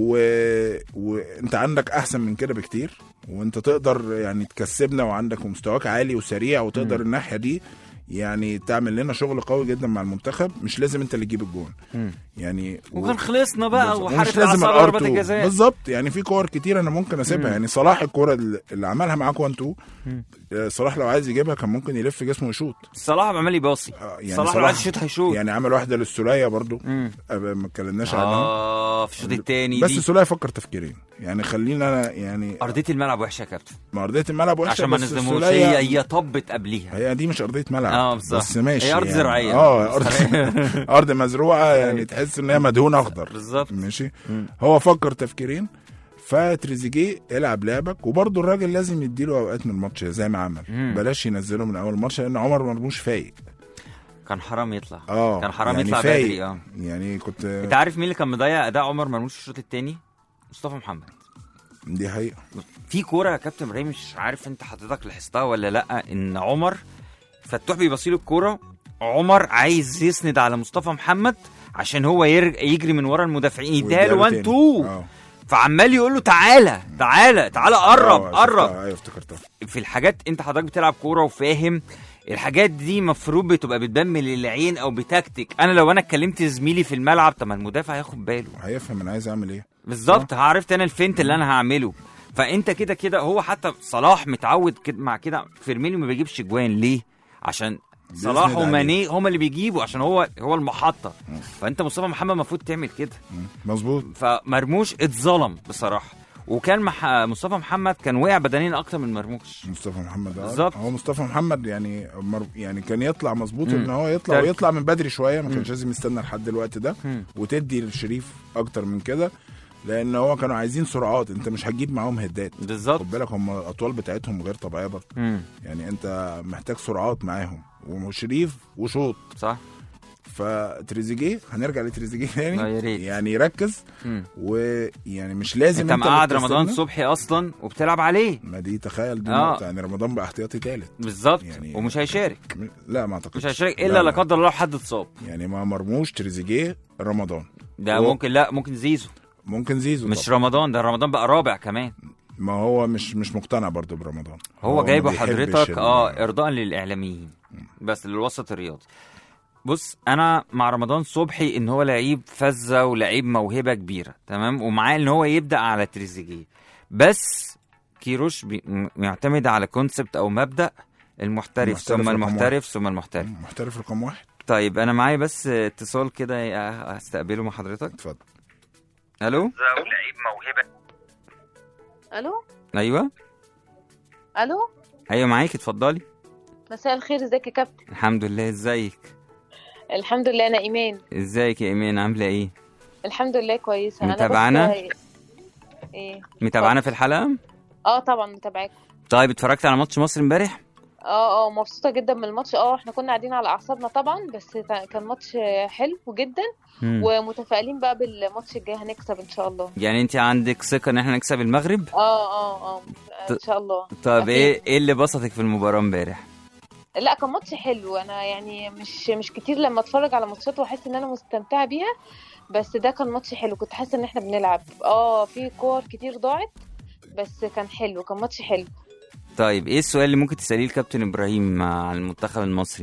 وانت عندك احسن من كده بكتير، وانت تقدر يعني تكسبنا وعندك مستواك عالي وسريع وتقدر الناحيه دي يعني تعمل لنا شغل قوي جدا مع المنتخب. مش لازم انت اللي تجيب الجون يعني وكان خلصنا بقى وحارس لازم ضربات الجزاء بالظبط. يعني في كور كتير انا ممكن اسيبها. يعني صلاح الكوره اللي عملها معاك 1-2 صلاح لو عايز يجيبها كان ممكن يلف جسمه ويشوط. صلاح عمال يباصي يعني صلاح لو عايز يشوط هيشوط. يعني عمل واحده للسولية برضو ما اتكلمناش عنها في الشوط الثاني بس السولية فكر تفكيرين. يعني خلينا انا يعني ارضيه الملعب وحشه يا كابتن. ما ارضيه الملعب وحشه عشان ما نظلموش. هي طبت قبليها. هي دي مش ارضيه ملعب بس ماشي. هي ارض يعني زراعيه ارض مزروعه يعني تحس ان هي مدهونه اخضر بالظبط. ماشي. هو فكر تفكيرين. فتريزيجيه العب لعبك، وبرضه الراجل لازم يديله اوقات من الماتش زي ما عمل. بلاش ينزله من اول الماتش لان عمر مرموش فايق. كان حرام يطلع. كان حرام يعني يطلع بدري. يعني كنت انت عارف مين اللي كان مضيع اداء عمر مرموش الشوط الثاني؟ مصطفى محمد. دي حقيقه. في كوره يا كابتن ابراهيم مش عارف انت حضرتك لاحظتها ولا لا، ان عمر فتوح بيبصيله الكوره، عمر عايز يسند على مصطفى محمد عشان هو يجري من ورا المدافعين يديها له 1-2 فعمال يقول له تعالى قرب. ايوه افتكرتها. في الحاجات انت حضرتك بتلعب كوره وفاهم الحاجات دي مفروض بتبقى بتبان للعين او بتكتيك. انا لو انا اتكلمت زميلي في الملعب طب ما المدافع هياخد باله، هيفهم انا عايز اعمل ايه بالظبط. عرفت انا الفنت اللي انا هعمله. فانت كده هو حتى صلاح متعود كده مع كده. فيرمينيو ما بيجيبش جوان ليه؟ عشان صلاح وماني هما اللي بيجيبوا، عشان هو المحطه. فانت مصطفى محمد المفروض تعمل كده مظبوط. فمرموش اتظلم بصراحه، وكان مصطفى محمد كان وقع بدنيا اكتر من مرموش. مصطفى محمد بالظبط. هو مصطفى محمد يعني كان يطلع مظبوط ان هو يطلع من بدري شويه، ما كانش لازم يستنى لحد الوقت ده وتدي للشريف اكتر من كده، لان هو كانوا عايزين سرعات. انت مش هتجيب معاهم هدات بالظبط. خد بالك هم الاطوال بتاعتهم غير طبيعيه برضه. يعني انت محتاج سرعات معاهم وشريف وشوط صح. فتريزيجيه هنرجع لتريزيجيه تاني يعني يركز ويعني مش لازم انت مقعد رمضان صبحي اصلا وبتلعب عليه. ما دي تخيل دي يعني رمضان بقى احتياطي ثالث بالظبط يعني ومش هيشارك. لا ما اعتقدش مش هيشارك الا لا قدر الله حد اتصاب. يعني ما مرموش تريزيجيه رمضان ده ممكن زيزو مش طبعا. رمضان ده رمضان بقى رابع كمان. ما هو مش مقتنع برضو برمضان. هو جايبه حضرتك ارضاء للاعلاميين بس للوسط الرياضي. بص انا مع رمضان صبحي ان هو لعيب فزه ولعيب موهبه كبيره تمام، ومعاه ان هو يبدا على تريزيجيه. بس كيروش بيعتمد على كونسبت او مبدا المحترف ثم المحترف ثم المحترف. محترف رقم 1. طيب انا معايا بس اتصال كده استقبله مع حضرتك. اتفضل. الو. لعيب موهبه. الو ايوه الو. ايوه معاكي، اتفضلي. مساء الخير، ازيك يا كابتن؟ الحمد لله، ازيك؟ الحمد لله. انا ايمان. ازيك يا ايمان، عامله ايه؟ الحمد لله كويسه. متابعانا؟ انا بس ايه، متابعانا في الحلقه؟ طبعا متابعاكم. طيب اتفرجت على ماتش مصر امبارح؟ مبسوطه جدا من الماتش. احنا كنا قاعدين على اعصابنا طبعا، بس كان ماتش حلو جدا. ومتفائلين بقى بالماتش الجاي هنكسب ان شاء الله. يعني انت عندك ثقه ان احنا نكسب المغرب؟ ان شاء الله. طب ايه اللي بسطك في المباراه امبارح؟ لا، كان ماتش حلو. انا يعني مش كتير لما اتفرج على ماتشات واحس ان انا مستمتعه بيها، بس ده كان ماتش حلو. كنت حاسه ان احنا بنلعب في كور كتير ضاعت، بس كان حلو، كان ماتش حلو. طيب ايه السؤال اللي ممكن تسأليه لكابتن ابراهيم مع المنتخب المصري؟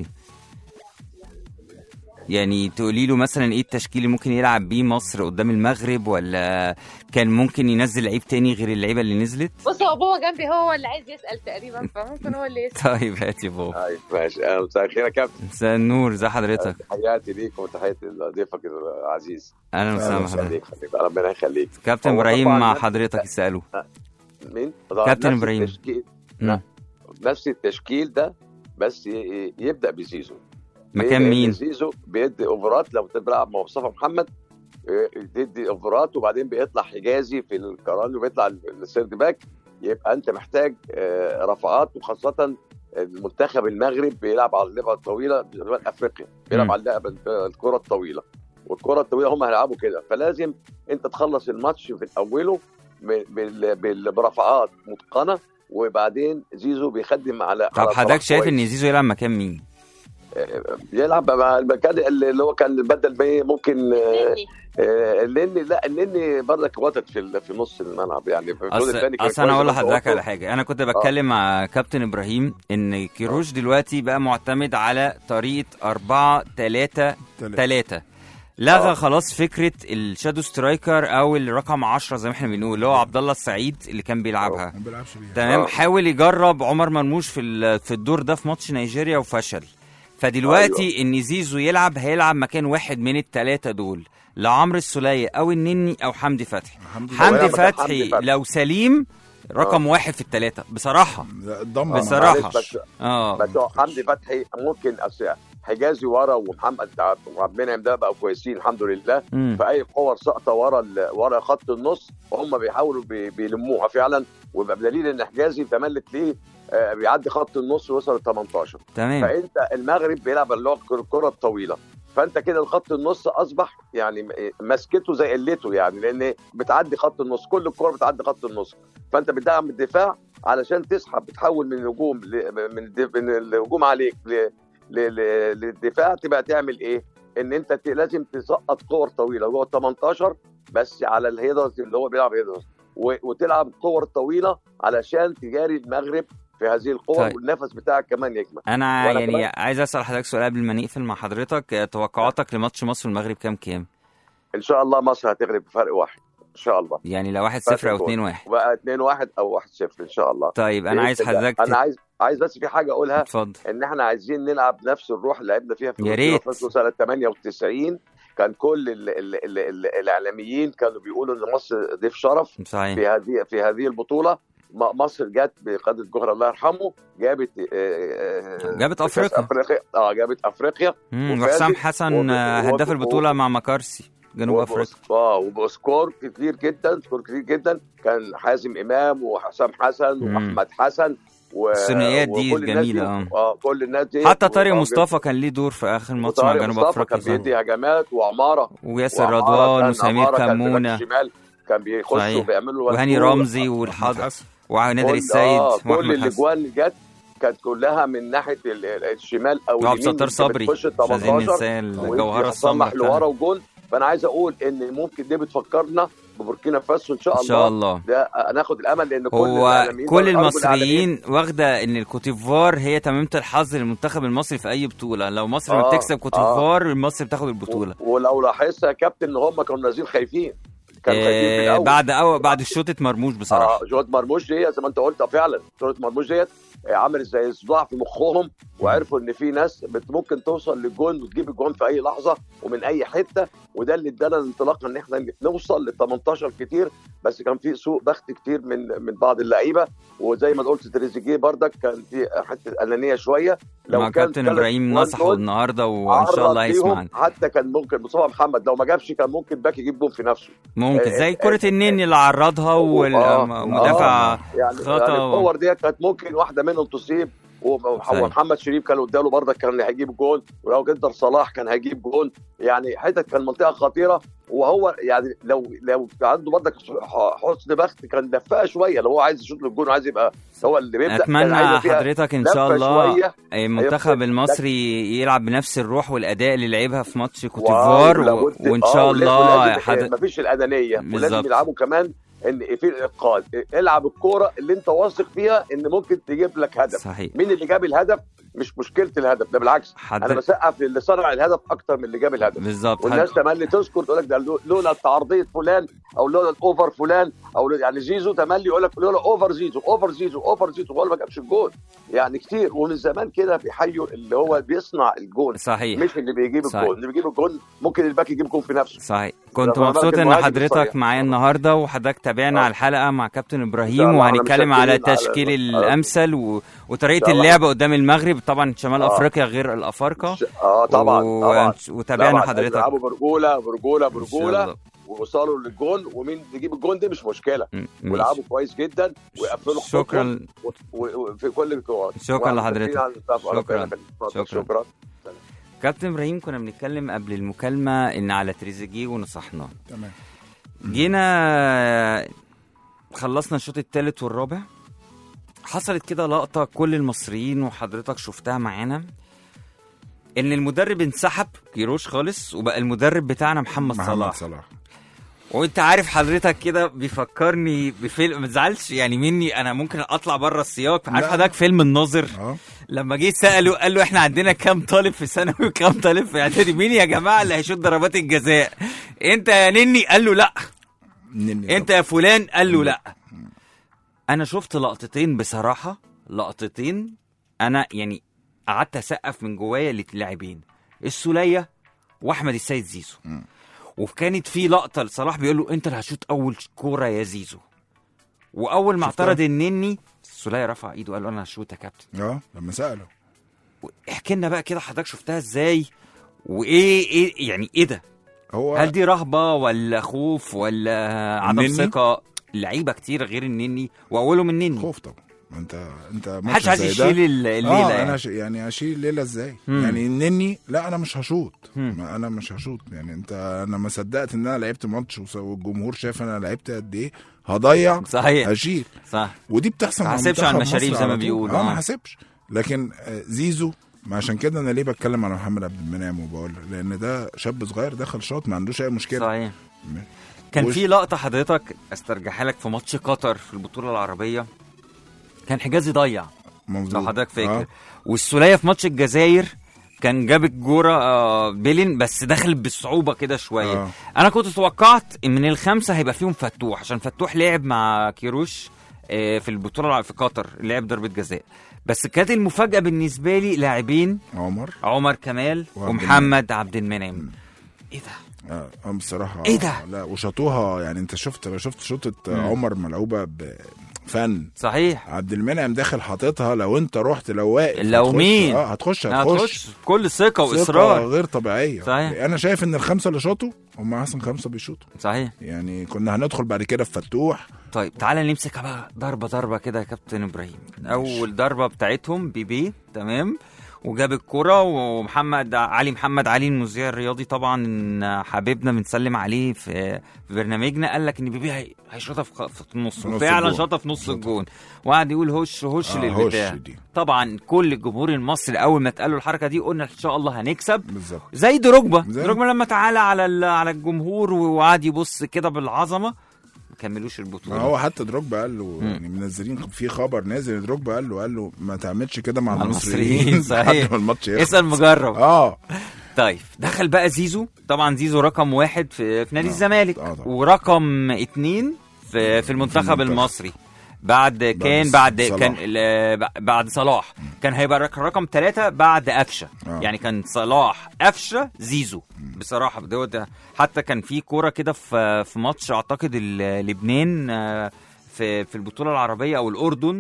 يعني تقولي له مثلا ايه التشكيل اللي ممكن يلعب بيه مصر قدام المغرب، ولا كان ممكن ينزل لعيب تاني غير اللعيبه اللي نزلت؟ بص، هو بابا جنبي، هو اللي عايز يسأل تقريبا، فممكن هو اللي يسأل. طيب هاتي بابا. طيب ماشي. مساء الخير يا كابتن. مساء النور، ازي حضرتك؟ تحياتي ليك وتحياتي لضيفك العزيز. اهلا وسهلا حضرتك. ربنا يخليك. كابتن ابراهيم مع حضرتك يسأله. مين؟ كابتن ابراهيم. نفس التشكيل ده، بس يبدأ بزيزو. مكان مين؟ زيزو بيدي اوفرات لو بتلعب مع مصطفى محمد، بيدي اوفرات، وبعدين بيطلع حجازي في القران وبيطلع السيرد باك. يبقى انت محتاج رفعات، وخاصه المنتخب المغرب بيلعب على اللعبه الطويله، افريقيا بيلعب على اللعبه الكره الطويله، والكره الطويله هم هيلعبوا كده. فلازم انت تخلص الماتش في اوله برفعات متقنه، وبعدين زيزو بيخدم على. طب حضرتك شايف ان زيزو يلعب مكان مين؟ يلعب مع المكان اللي هو كان بدل بيه ممكن النني. لا، النني برضك وتد في نص الملعب يعني. اصل انا اقول لحضرتك على حاجه. انا كنت بتكلم مع كابتن ابراهيم ان كيروش دلوقتي بقى معتمد على طريقه 4-3-3. لغى خلاص فكره الشادو سترايكر او الرقم 10 زي ما احنا بنقول، اللي هو عبد الله السعيد اللي كان بيلعبها. تمام. حاول يجرب عمر مرموش في الدور ده في ماتش نيجيريا وفشل. فدلوقتي ان زيزو هيلعب مكان واحد من الثلاثه دول، لعمرو السولية او النني او حمدي فتحي. حمدي فتحي لو سليم رقم واحد في الثلاثه بصراحه. بصراحه بس حمدي فتحي ممكن حجازي ورا، ومحمد عبد المنعم ده بقوا كويسين الحمد لله. فاي كور ساقطه ورا خط النص هم بيحاولوا بيلموها فعلا، ويبقى بدليل ان حجازي تملك ليه بيعدي خط النص ويوصل ل 18. تمام. فانت المغرب بيلعب الكره الطويله، فانت كده الخط النص اصبح يعني مسكته زي قلته، يعني لان بتعدي خط النص، كل الكره بتعدي خط النص. فانت بتدعم الدفاع علشان تسحب، بتحول من الهجوم من الهجوم عليك للدفاع. تبقى تعمل ايه؟ ان انت لازم تسقط كور طويله جوه ال 18 بس على الهيدرز اللي هو بيلعب هيدرز، وتلعب كور طويله علشان تجاري المغرب في هذه القوة. طيب. والنفس بتاعك كمان يكمل. انا يعني عايز اسال حضرتك سؤال قبل ما نقفل مع حضرتك. توقعاتك لماتش مصر والمغرب كام؟ ان شاء الله مصر هتغلب بفرق واحد ان شاء الله. يعني لو 1-0 او 2-1 بقى 2-1 او 1-0 ان شاء الله. طيب انا عايز حضرتك انا عايز بس في حاجه اقولها. اتفضل. ان احنا عايزين نلعب نفس الروح اللي لعبنا فيها في سنه 98. كان كل الاعلاميين كانوا بيقولوا ان مصر ضيف شرف. صحيح. في هذه البطوله. مصر جت بقياده الجوهر الله يرحمه، جابت افريقيا. جابت افريقيا. وحسام حسن هداف البطوله مع مكارسي جنوب افريقيا. وبسكور كتير جدا. كان حازم امام وحسام حسن واحمد حسن الثنائيات دي جميله. كل الناس دي. حتى طارق مصطفى كان ليه دور في اخر ماتش مع جنوب افريقيا. كان بيدي هجمات، وعماره وياسر رضوان وسمير كمونه كان بيخشوا بيعملوا، وهاني رمزي والحضر ونادر السيد. كل الاجوان اللي جت كانت كلها من ناحيه الشمال او اليمين. ستار صبري مش عايزين ننسى الجوهره السمراء لورا وجول. فانا عايز اقول ان ممكن دي بتفكرنا ببوركينا فاسو ان شاء الله. ده ناخد الامل لان كل المصريين واخده ان الكوتيفوار هي تميمه الحظ للمنتخب المصري في اي بطوله. لو مصر ما بتكسب كوتيفوار مصر بتاخد البطوله. ولو لاحظت يا كابتن ان هم كانوا نازلين خايفين. بعد شوطه مرموش بصراحه. شوطه مرموش دي زي ما انت قلت فعلا. شوطه مرموش ديت عملت زي صداع في مخهم، وعرفوا ان في ناس ممكن توصل للجون وتجيب الجون في اي لحظه ومن اي حته، وده اللي ادانا الانطلاقه ان احنا نوصل لل 18 كتير. بس كان في سوء بخت كتير من بعض اللعيبه، وزي ما قلت تريزيجيه بردك كان في حته انانيه شويه. لو كابتن ابراهيم نصحه النهارده وان شاء الله هيسمعنا. حتى كان ممكن مصطفى محمد لو ما جابش كان ممكن باك يجيب جول في نفسه، ممكن زي كره النني اللي عرضها والمدافع يعني الكور دي كانت ممكن واحده منهم تصيب، ومحمد شريف كان قدامه برضك كان هيجيب جول، ولو قدر صلاح كان هيجيب جول. يعني حتت كان منطقه خطيره، وهو يعني لو عنده برضك حسن بخت كان دفاها شويه، لو هو عايز يشوط الجول وعايز يبقى هو اللي بيبدا. اتمنى حضرتك ان شاء الله المنتخب المصري يلعب بنفس الروح والاداء اللي لعبها في ماتش كوتيفوار، وان شاء الله مفيش الانانيه، ولازم يلعبوا كمان ان في الاتقان. العب الكوره اللي انت واثق فيها ان ممكن تجيب لك هدف. صحيح. مين اللي جاب الهدف؟ مش مشكله الهدف ده، بالعكس انا بسقف للي صنع الهدف اكتر من اللي جاب الهدف. بالظبط. والناس تملي تذكر تقول لك ده لولا تعرضيه فلان او لولا الاوفر فلان او يعني زيزو، تملي يقول لك لولا اوفر زيزو اوفر زيزو اوفر زيزو، هو ما جابش الجول. يعني كتير ومن زمان كده في حيو اللي هو بيصنع الجول. صحيح. مش اللي بيجيب الجول. اللي بيجيب الجول ممكن الباك يجيب جول في نفسه. صحيح. كنت مبسوط ان حضرتك معايا النهارده، وحضرتك تابعنا على الحلقه مع كابتن ابراهيم، وهنتكلم على التشكيل الامثل وطريقه اللعب قدام المغرب. طبعا شمال افريقيا غير الافارقه. طبعا وتابعنا حضرتك. بيلعبوا برجوله ووصلوا للجون، ومين يجيب الجون دي مش مشكله، ويلعبوا كويس جدا ويقفلوا شكرا في كل الكوره. شكرا لحضرتك. شكرا. كابتن ابراهيم، كنا بنتكلم قبل المكالمه ان على تريزيجيه ونصحناه. تمام. جينا خلصنا الشوط الثالث والرابع، حصلت كده لقطه كل المصريين وحضرتك شفتها معانا، ان المدرب انسحب كيروش خالص، وبقى المدرب بتاعنا محمد صلاح. وانت عارف حضرتك كده بيفكرني بفيلم، ما تزعلش يعني مني، انا ممكن اطلع بره السياق. عارف حضرتك فيلم الناظر؟ لما جه سأله قال له احنا عندنا كام طالب في ثانوي وكام طالب في اعدادي، مين يا جماعه اللي هيشوط ضربات الجزاء؟ انت يا نني؟ قال له لا. انت يا فلان؟ قال له لا. انا شفت لقطتين بصراحه، لقطتين انا يعني قعدت اسقف من جوايا للاعبين السوليه واحمد السيد زيزو. وكانت في لقطه لصلاح بيقول له انت اللي هتشوط اول كوره يا زيزو، واول ما اعترض النني السوليه رفع ايده قال له انا هشوط يا كابتن. لما ساله احكي لنا بقى كده حضرتك شفتها ازاي، وايه يعني ايه ده؟ هل دي رهبه ولا خوف ولا عدم ثقه؟ لعيبه كتير غير النني واولهم النني. خوف طبعا. انت محدش عايز يشيل الليله. انا يعني اشيل الليله ازاي؟ يعني النني لا انا مش هشوط. انا مش هشوط. يعني انا ما صدقت ان انا لعبت ماتش والجمهور شايف انا لعبت قد ايه، هضيع. صحيح. هشيل. صح. ودي بتحصل ما حسبش على المشاريب زي ما بيقولوا. ما حسبش. لكن زيزو، ما عشان كده انا ليه بتكلم على محمد عبد المنعم وبقول لان ده شاب صغير دخل شاط ما عندوش اي مشكله. صحيح. كان في لقطه حضرتك استرجعها لك في ماتش قطر في البطوله العربيه، كان حجازي ضيع لو حضرتك فاكر. والسوليه في ماتش الجزائر كان جاب الجوره بيلين بس دخل بالصعوبه كده شويه. انا كنت توقعت من الخمسه هيبقى فيهم فتوح، عشان فتوح لعب مع كيروش في البطوله في قطر، لعب ضربه جزاء. بس كانت المفاجاه بالنسبه لي لاعبين عمر كمال ومحمد عبد المنعم. ايه ده؟ بصراحه ايه ده؟ لا وشاطوها. يعني انت شفت شوطه عمر ملعوبه فن. صحيح. عبد المنعم داخل حاططها، لو انت رحت لو واقف لو مين هتخش بكل ثقه واصرار غير طبيعيه. صحيح. انا شايف ان الخمسه اللي شاطوا هم احسن خمسه بيشوطوا. صحيح. يعني كنا هندخل بعد كده في فتوح. طيب تعالى نمسك بقى ضربه كده يا كابتن ابراهيم. اول ضربه بتاعتهم بيبي، تمام، وجاب الكرة، ومحمد علي المذيع الرياضي طبعا حبيبنا بنسلم عليه في برنامجنا، قال لك ان بيبي هيشوطها في النص، وفعلا شاطها في نص الجون، وقعد يقول هش للبتاع. طبعا كل الجمهور المصري اول ما اتقال له الحركه دي قلنا ان شاء الله هنكسب. بالظبط. زي دروجبا لما تعالى على الجمهور وقعد يبص كده بالعظمه، كملوش البطوله. هو حتى دروجبا قال له يعني منزلين في خبر نازل، دروجبا قال له ما تعملش كده مع المصريين. صحيح. الماتش اسال مجرب. طيب دخل بقى زيزو، طبعا زيزو رقم 1 في نادي الزمالك، ورقم 2 في المنتخب المصري. بعد صلاح كان هيبقى رقم 3 بعد قفشه. يعني كان صلاح قفشه زيزو بصراحه دوت. حتى كان في كوره كده في ماتش اعتقد لبنان في البطوله العربيه او الاردن،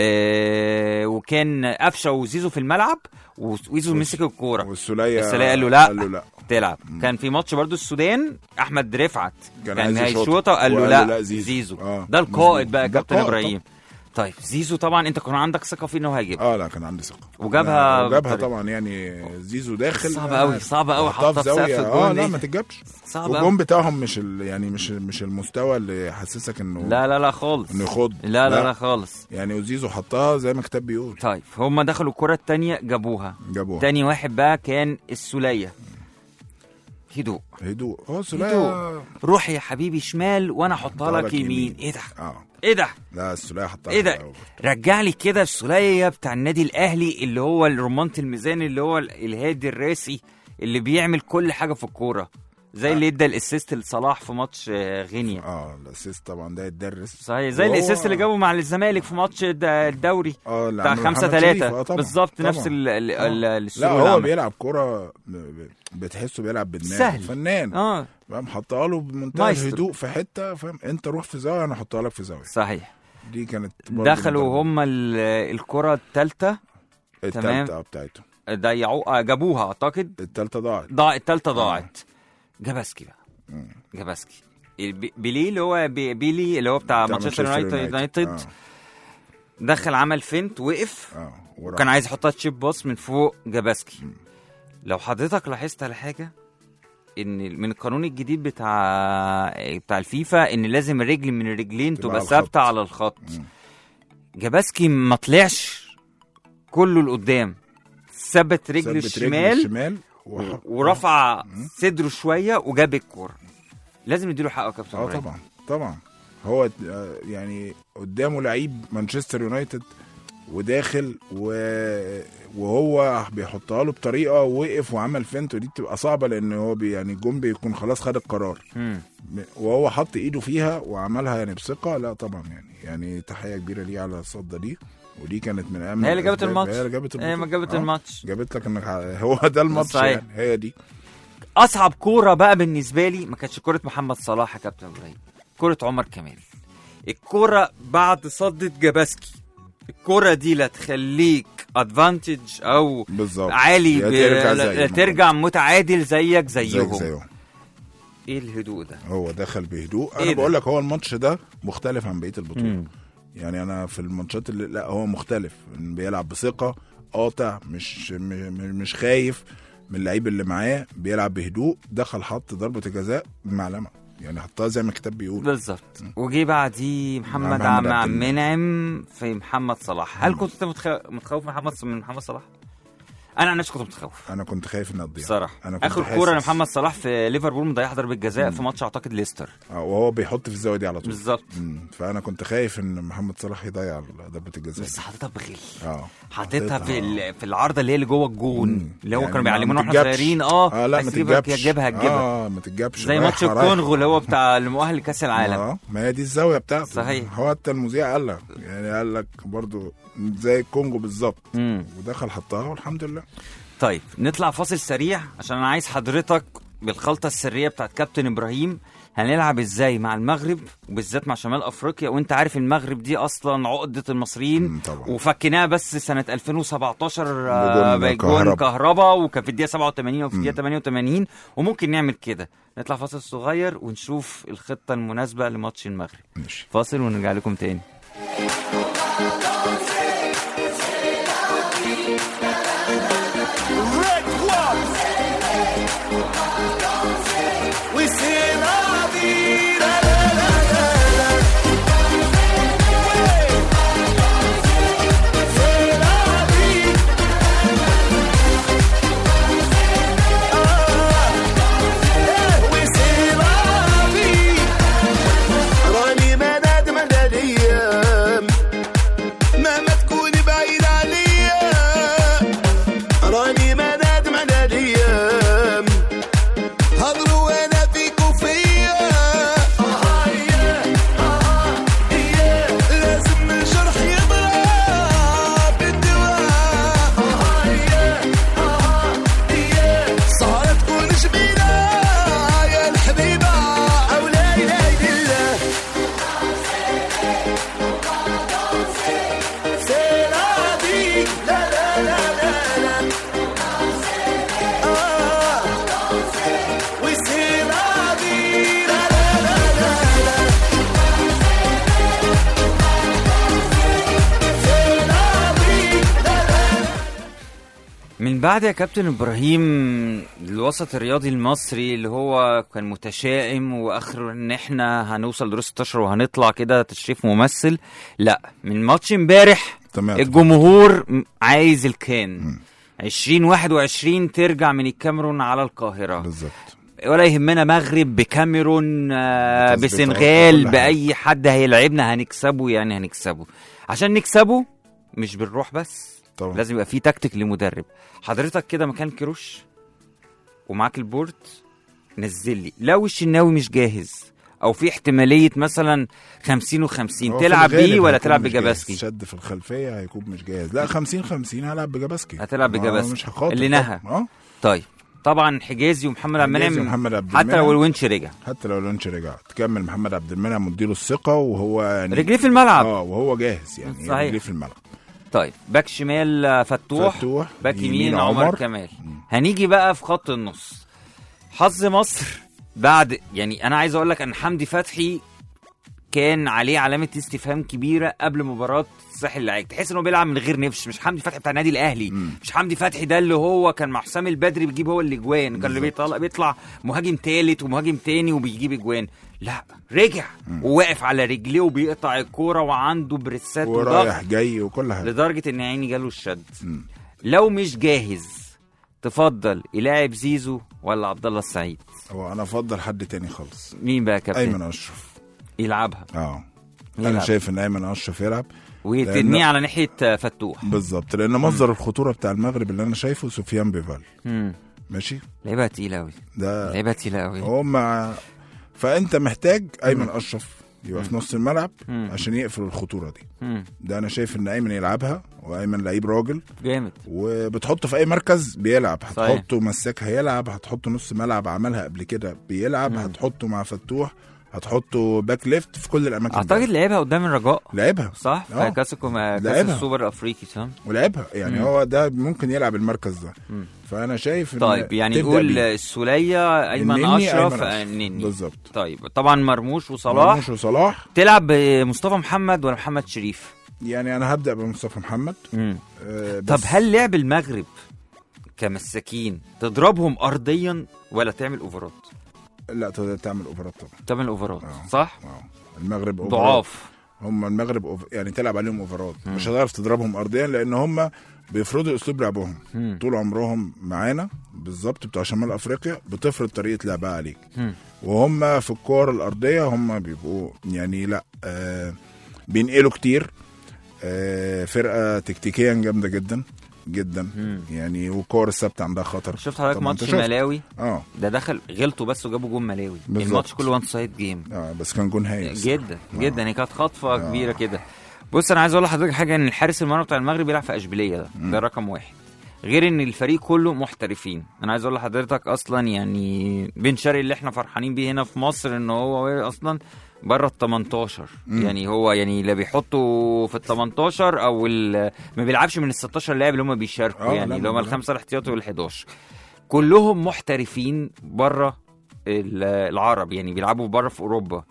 وكان قفشه وزيزو في الملعب وزيزو مسك الكوره والسوليه قال له لا تلعب. كان في ماتش برضو السودان احمد رفعت كان هيشوطه قال له لا زيزو. ده القائد بقى كابتن ابراهيم. طيب زيزو طبعا انت كان عندك ثقه فيه انه هيجيبها؟ لا كان عندي ثقه وجابها طبعا. يعني زيزو داخل صعب قوي حطها في سقف الجون. لا ما تتجابش. والجون بتاعهم مش المستوى اللي يحسسك انه لا خالص انه يخض. لا خالص. يعني وزيزو حطها زي ما الكتاب بيقول. طيب هم دخلوا الكره الثانيه جابوها. تاني واحد بقى كان السوليه. هدوء سوليه روح يا حبيبي شمال وانا احطها لك يمين. ايه ده لا السوليه حطها. ايه ده رجع لي كده السوليه بتاع النادي الاهلي اللي هو الرمانة الميزان اللي هو الهادي الراسي اللي بيعمل كل حاجه في الكوره زي اللي ادى الاسيست لصلاح في ماتش غينيا. الاسيست طبعا ده يتدرس صحيح زي الاسيست اللي جابه مع الزمالك في ماتش الدوري بتاع 5-3 بالظبط نفس لا هو بيلعب كوره بتحسه بيلعب بدماغه فنان. فاهم حطها له بمنتهى الهدوء في حته. فاهم انت روح في زاويه انا احطها لك في زاويه. صحيح. دي كانت دخلوا هم الكره الثالثه بتاعتهم ضيعوها جابوها اعتقد. الثالثه ضاعت. جاباسكي بقى جاباسكي بيلي اللي هو بتاع مانشستر يونايتد دخل عمل فينت وقف وكان عايز يحطها تشيب باص من فوق جاباسكي. لو حضرتك لاحظت على حاجه ان من القانون الجديد بتاع الفيفا ان لازم الرجل من الرجلين تبقى ثابته على الخط. جاباسكي ما طلعش كله لقدام، ثبت رجل الشمال ورفع صدره شويه وجاب الكوره. لازم نديله حقه يا كابتن. طبعا هو يعني قدامه لعيب مانشستر يونايتد وداخل وهو بيحطها له بطريقه ووقف وعمل فينت، ودي بتبقى صعبه لان هو يعني الجون بيكون خلاص خد القرار وهو حط ايده فيها وعملها يعني بثقه. لا طبعا يعني تحيه كبيره ليه على الصده دي، ودي كانت من اهم هي اللي جابت الماتش. هي ما جابت الماتش، جابت لك انك هو ده الماتش يعني. هي دي اصعب كوره بقى بالنسبه لي ما كانتش كوره محمد صلاح يا كابتن ابراهيم، كوره عمر كمال. الكوره بعد صدت جاباسكي، الكوره دي لا تخليك ادفانتج او بالزبط. عالي ترجع متعادل زيك زيهم. ايه الهدوء ده؟ هو دخل بهدوء. انا بقول لك هو الماتش ده مختلف عن بقيه البطوله. يعني انا في الماتشات اللي لا هو مختلف، بيلعب بثقه، قاطع، مش خايف من اللعيب اللي معاه، بيلعب بهدوء. دخل حط ضربه الجزاء بمعلمه، يعني حطها زي ما الكتاب بيقول بالظبط. وجي بعديه محمد عبد المنعم في محمد صلاح. هل كنت متخوف من محمد صلاح؟ انا عن نفسي كنت متخوف. انا كنت خايف انها تضيع صراحه. اخر كوره لمحمد صلاح في ليفربول مضيعها ضربه جزاء في ماتش اعتقد ليستر، وهو بيحط في الزاويه دي على طول بالظبط. فانا كنت خايف ان محمد صلاح يضيع ضربه الجزاء، بس حطيتها بغل. حطيتها في العارضه اللي هي اللي جوه الجون اللي هو كانوا بيعلمونا واحنا صغيرين. لا ما تتجابش، تجيبها ما تتجابش زي ماتش الكونغو اللي هو بتاع المؤهل لكاس العالم. ما هي دي الزاويه بتاعته. صحيح. هو حتى المذيع قال لك برضو زي الكونغو بالظبط، ودخل حطها والحمد لله. طيب نطلع فاصل سريع عشان انا عايز حضرتك بالخلطه السريه بتاعت كابتن ابراهيم هنلعب ازاي مع المغرب وبالذات مع شمال افريقيا. وانت عارف المغرب دي اصلا عقده المصريين وفكناها بس سنه 2017 بجون كهربا، وكان في الدقيقه 87 وفي الدقيقه 88. وممكن نعمل كده. نطلع فاصل صغير ونشوف الخطه المناسبه لماتش المغرب. فاصل ونرجع لكم تاني. راني ما نادم على الايام، ما من بعد يا كابتن ابراهيم الوسط الرياضي المصري اللي هو كان متشائم واخره ان احنا هنوصل دور 16 وهنطلع كده تشريف ممثل، لا، من ماتش امبارح الجمهور عايز الكان 2021 ترجع من الكاميرون على القاهره بالظبط، ولا يهمنا مغرب بكاميرون بسنغال باي حد هيلعبنا هنكسبه، يعني هنكسبه. عشان نكسبه مش بالروح بس طبعا. لازم يبقى فيه تكتيك لمدرب. حضرتك كده مكان كيروش ومعاك البورد، نزل لي لو الشناوي مش جاهز او في احتماليه مثلا 50-50 تلعب بيه ولا تلعب بجاباسكي؟ شد في الخلفيه هيكون مش جاهز، لا 50-50 هلعب بجاباسكي. هتلعب بجاباسكي مش هخاطر اللي نهى. طيب طبعا حجازي ومحمد عبد المنعم حتى لو الونش رجع، تكمل محمد عبد المنعم واديله الثقه وهو يعني رجليه في الملعب وهو جاهز يعني رجليه في الملعب. طيب باك شمال فتوح باك يمين عمر كمال. هنيجي بقى في خط النص. حظ مصر بعد، يعني انا عايز اقول لك ان حمدي فتحي كان عليه علامه استفهام كبيره قبل مباراه الساحل العاج، تحس انه بيلعب من غير نفس، مش حمدي فتحي بتاع النادي الاهلي. مش حمدي فتحي ده اللي هو كان مع حسام البدري بيجيب هو الاجوان، كان اللي بيطلع مهاجم ثالث ومهاجم تاني وبيجيب اجوان. لا، رجع وواقف على رجليه وبيقطع الكوره وعنده بريسات ورايح جاي وكل حاجه، لدرجه ان عيني جاله الشد. لو مش جاهز تفضل يلاعب زيزو ولا عبد الله السعيد؟ هو انا افضل حد تاني خالص. مين بقى يا كابتن؟ ايمن اشرف يلعبها. انا شايف ان ايمن اشرف يلعب وترميه على ناحيه فتوح بالظبط، لان مصدر الخطوره بتاع المغرب اللي انا شايفه سفيان بيفال. ماشي، لعيبه تقيله قوي، ده لعيبه تقيله قوي هم. فانت محتاج ايمن اشرف يبقى في نص الملعب عشان يقفل الخطوره دي. ده انا شايف ان ايمن يلعبها، وايمن لعيب راجل جامد، وبتحطه في اي مركز بيلعب. هتحطه مساك هيلعب، هتحطه نص ملعب عملها قبل كده بيلعب، هتحطه مع فتوح، هتحطه باك ليفت في كل الاماكن. اعتقد لعبها قدام الرجاء، لعبها صح في كاس السوبر الافريقي، صح، ولعبها يعني هو ده ممكن يلعب المركز ده. فانا شايف طيب يعني نقول السوليه ايمن اشرف النني بالظبط. طيب طبعا مرموش وصلاح تلعب بمصطفى محمد ولا محمد شريف؟ يعني انا هبدا بمصطفى محمد. طب هل لعب المغرب كمساكين تضربهم ارضيا ولا تعمل اوفرات؟ لا تعمل اوفرات طبعا، تعمل اوفرات صح. المغرب ضعاف، هم المغرب يعني تلعب عليهم اوفرات، مش هتعرف تضربهم ارضيا لان هم بيفرضوا اسلوب لعبهم طول عمرهم معانا بالظبط. بتوع شمال افريقيا بتفرض طريقه لعبها عليك، وهم في الكور الارضيه هم بيبقوا يعني لا بينقلوا كتير. فرقه تكتيكيا جامده جدا جدا يعني، والكور الثابته عندها خطر. شفت حضرتك ماتش ملاوي؟ ده دخل غلطوا بس وجابوا جون ملاوي. الماتش كله وان سايد جيم، بس كان جون هايل جدا جدا. هي كانت خطفه كبيره كده. بص انا عايز اقول لحضرتك حاجه، ان الحارس المرمى بتاع المغرب بيلعب في اشبيليه، ده رقم 1. غير ان الفريق كله محترفين. انا عايز اقول لحضرتك اصلا يعني بن شرقي اللي احنا فرحانين بيه هنا في مصر ان هو اصلا بره ال 18 يعني هو يعني لا بيحطوا في ال 18 او ما بيلعبش من ال 16 لاعب اللي هم بيشاركوا يعني اللي هم الخمسه الاحتياطي وال 11 كلهم محترفين بره العرب يعني بيلعبوا بره في اوروبا.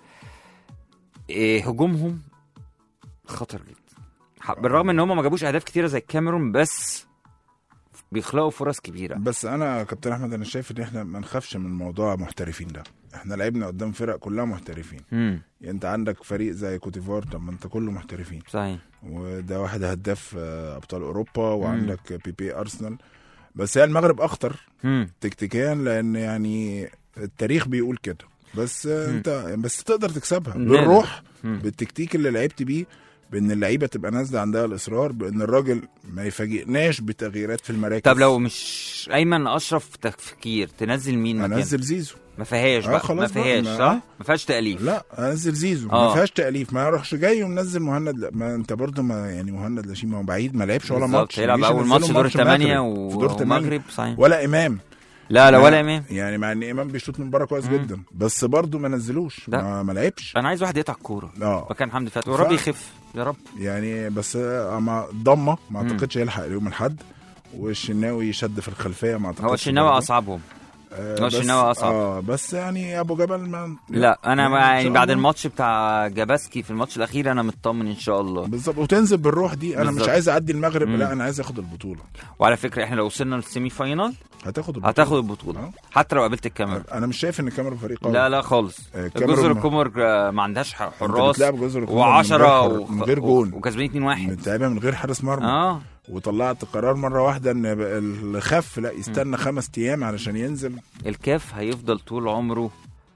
هجومهم خطر جدا بالرغم ان هم ما جابوش اهداف كتيره زي الكاميرون، بس بيخلقوا فرص كبيره. بس انا كابتن احمد انا شايف ان احنا ما نخافش من موضوع محترفين ده. احنا لعبنا قدام فرق كلها محترفين. يعني انت عندك فريق زي كوتيفوار، طب ما انت كله محترفين صحيح، وده واحد هداف ابطال اوروبا، وعندك بي ارسنال. بس هي المغرب اخطر تكتيكيا لان يعني التاريخ بيقول كده. بس انت بس تقدر تكسبها بالروح بالتكتيك اللي لعبت بيه، بان اللعيبه تبقى نازله عندها الاصرار، بان الراجل ما يفاجئناش بتغييرات في المراكز. طب لو مش ايمن اشرف تفكير تنزل مين مكانه؟ انزل زيزو. ما فيهاش بقى ما فيهاش صح؟ ما فيهاش تأليف. لا انزل زيزو ما فيهاش تأليف. ما يروحش جاي ومنزل مهند. لا ما انت برضه ما يعني مهند لاشين ما هو بعيد ما لعبش ولا ماتش. هيلعب اول ماتش دور 8 والمغرب صحيح. ولا امام لا ولا امام يعني، مع ان امام بيشوط من بره كويس جدا، بس برضه ما نزلوش ما لعبش. انا عايز واحد يقطع الكوره مكان حمدي فتحي وربي يخف يا رب يعني. بس مع ضمه ما اعتقدش يلحق يوم الاحد، والشناوي شد في الخلفيه ما اعتقدش. هو الشناوي اصعبهم الشناوي اصعب. بس يعني ابو جبل ما لا انا يعني يعني بعد الماتش بتاع جاباسكي في الماتش الاخير انا مطمن ان شاء الله. بالظبط، وتنزل بالروح دي. انا بالزبط. مش عايز اعدي المغرب، لا انا عايز اخد البطوله. وعلى فكره احنا لو وصلنا للسيمي فاينال هتاخد البطوله حتى لو قابلت الكاميرون. انا مش شايف ان الكاميرون فريق قوي. لا خالص. جزر القمر ما عندهاش حراس، و10 من غير جون وكسبانين 2-1 متعبه من غير حارس مرمى. وطلعت قرار مره واحده ان اللي خف لا يستنى 5 ايام علشان ينزل. الكاف هيفضل طول عمره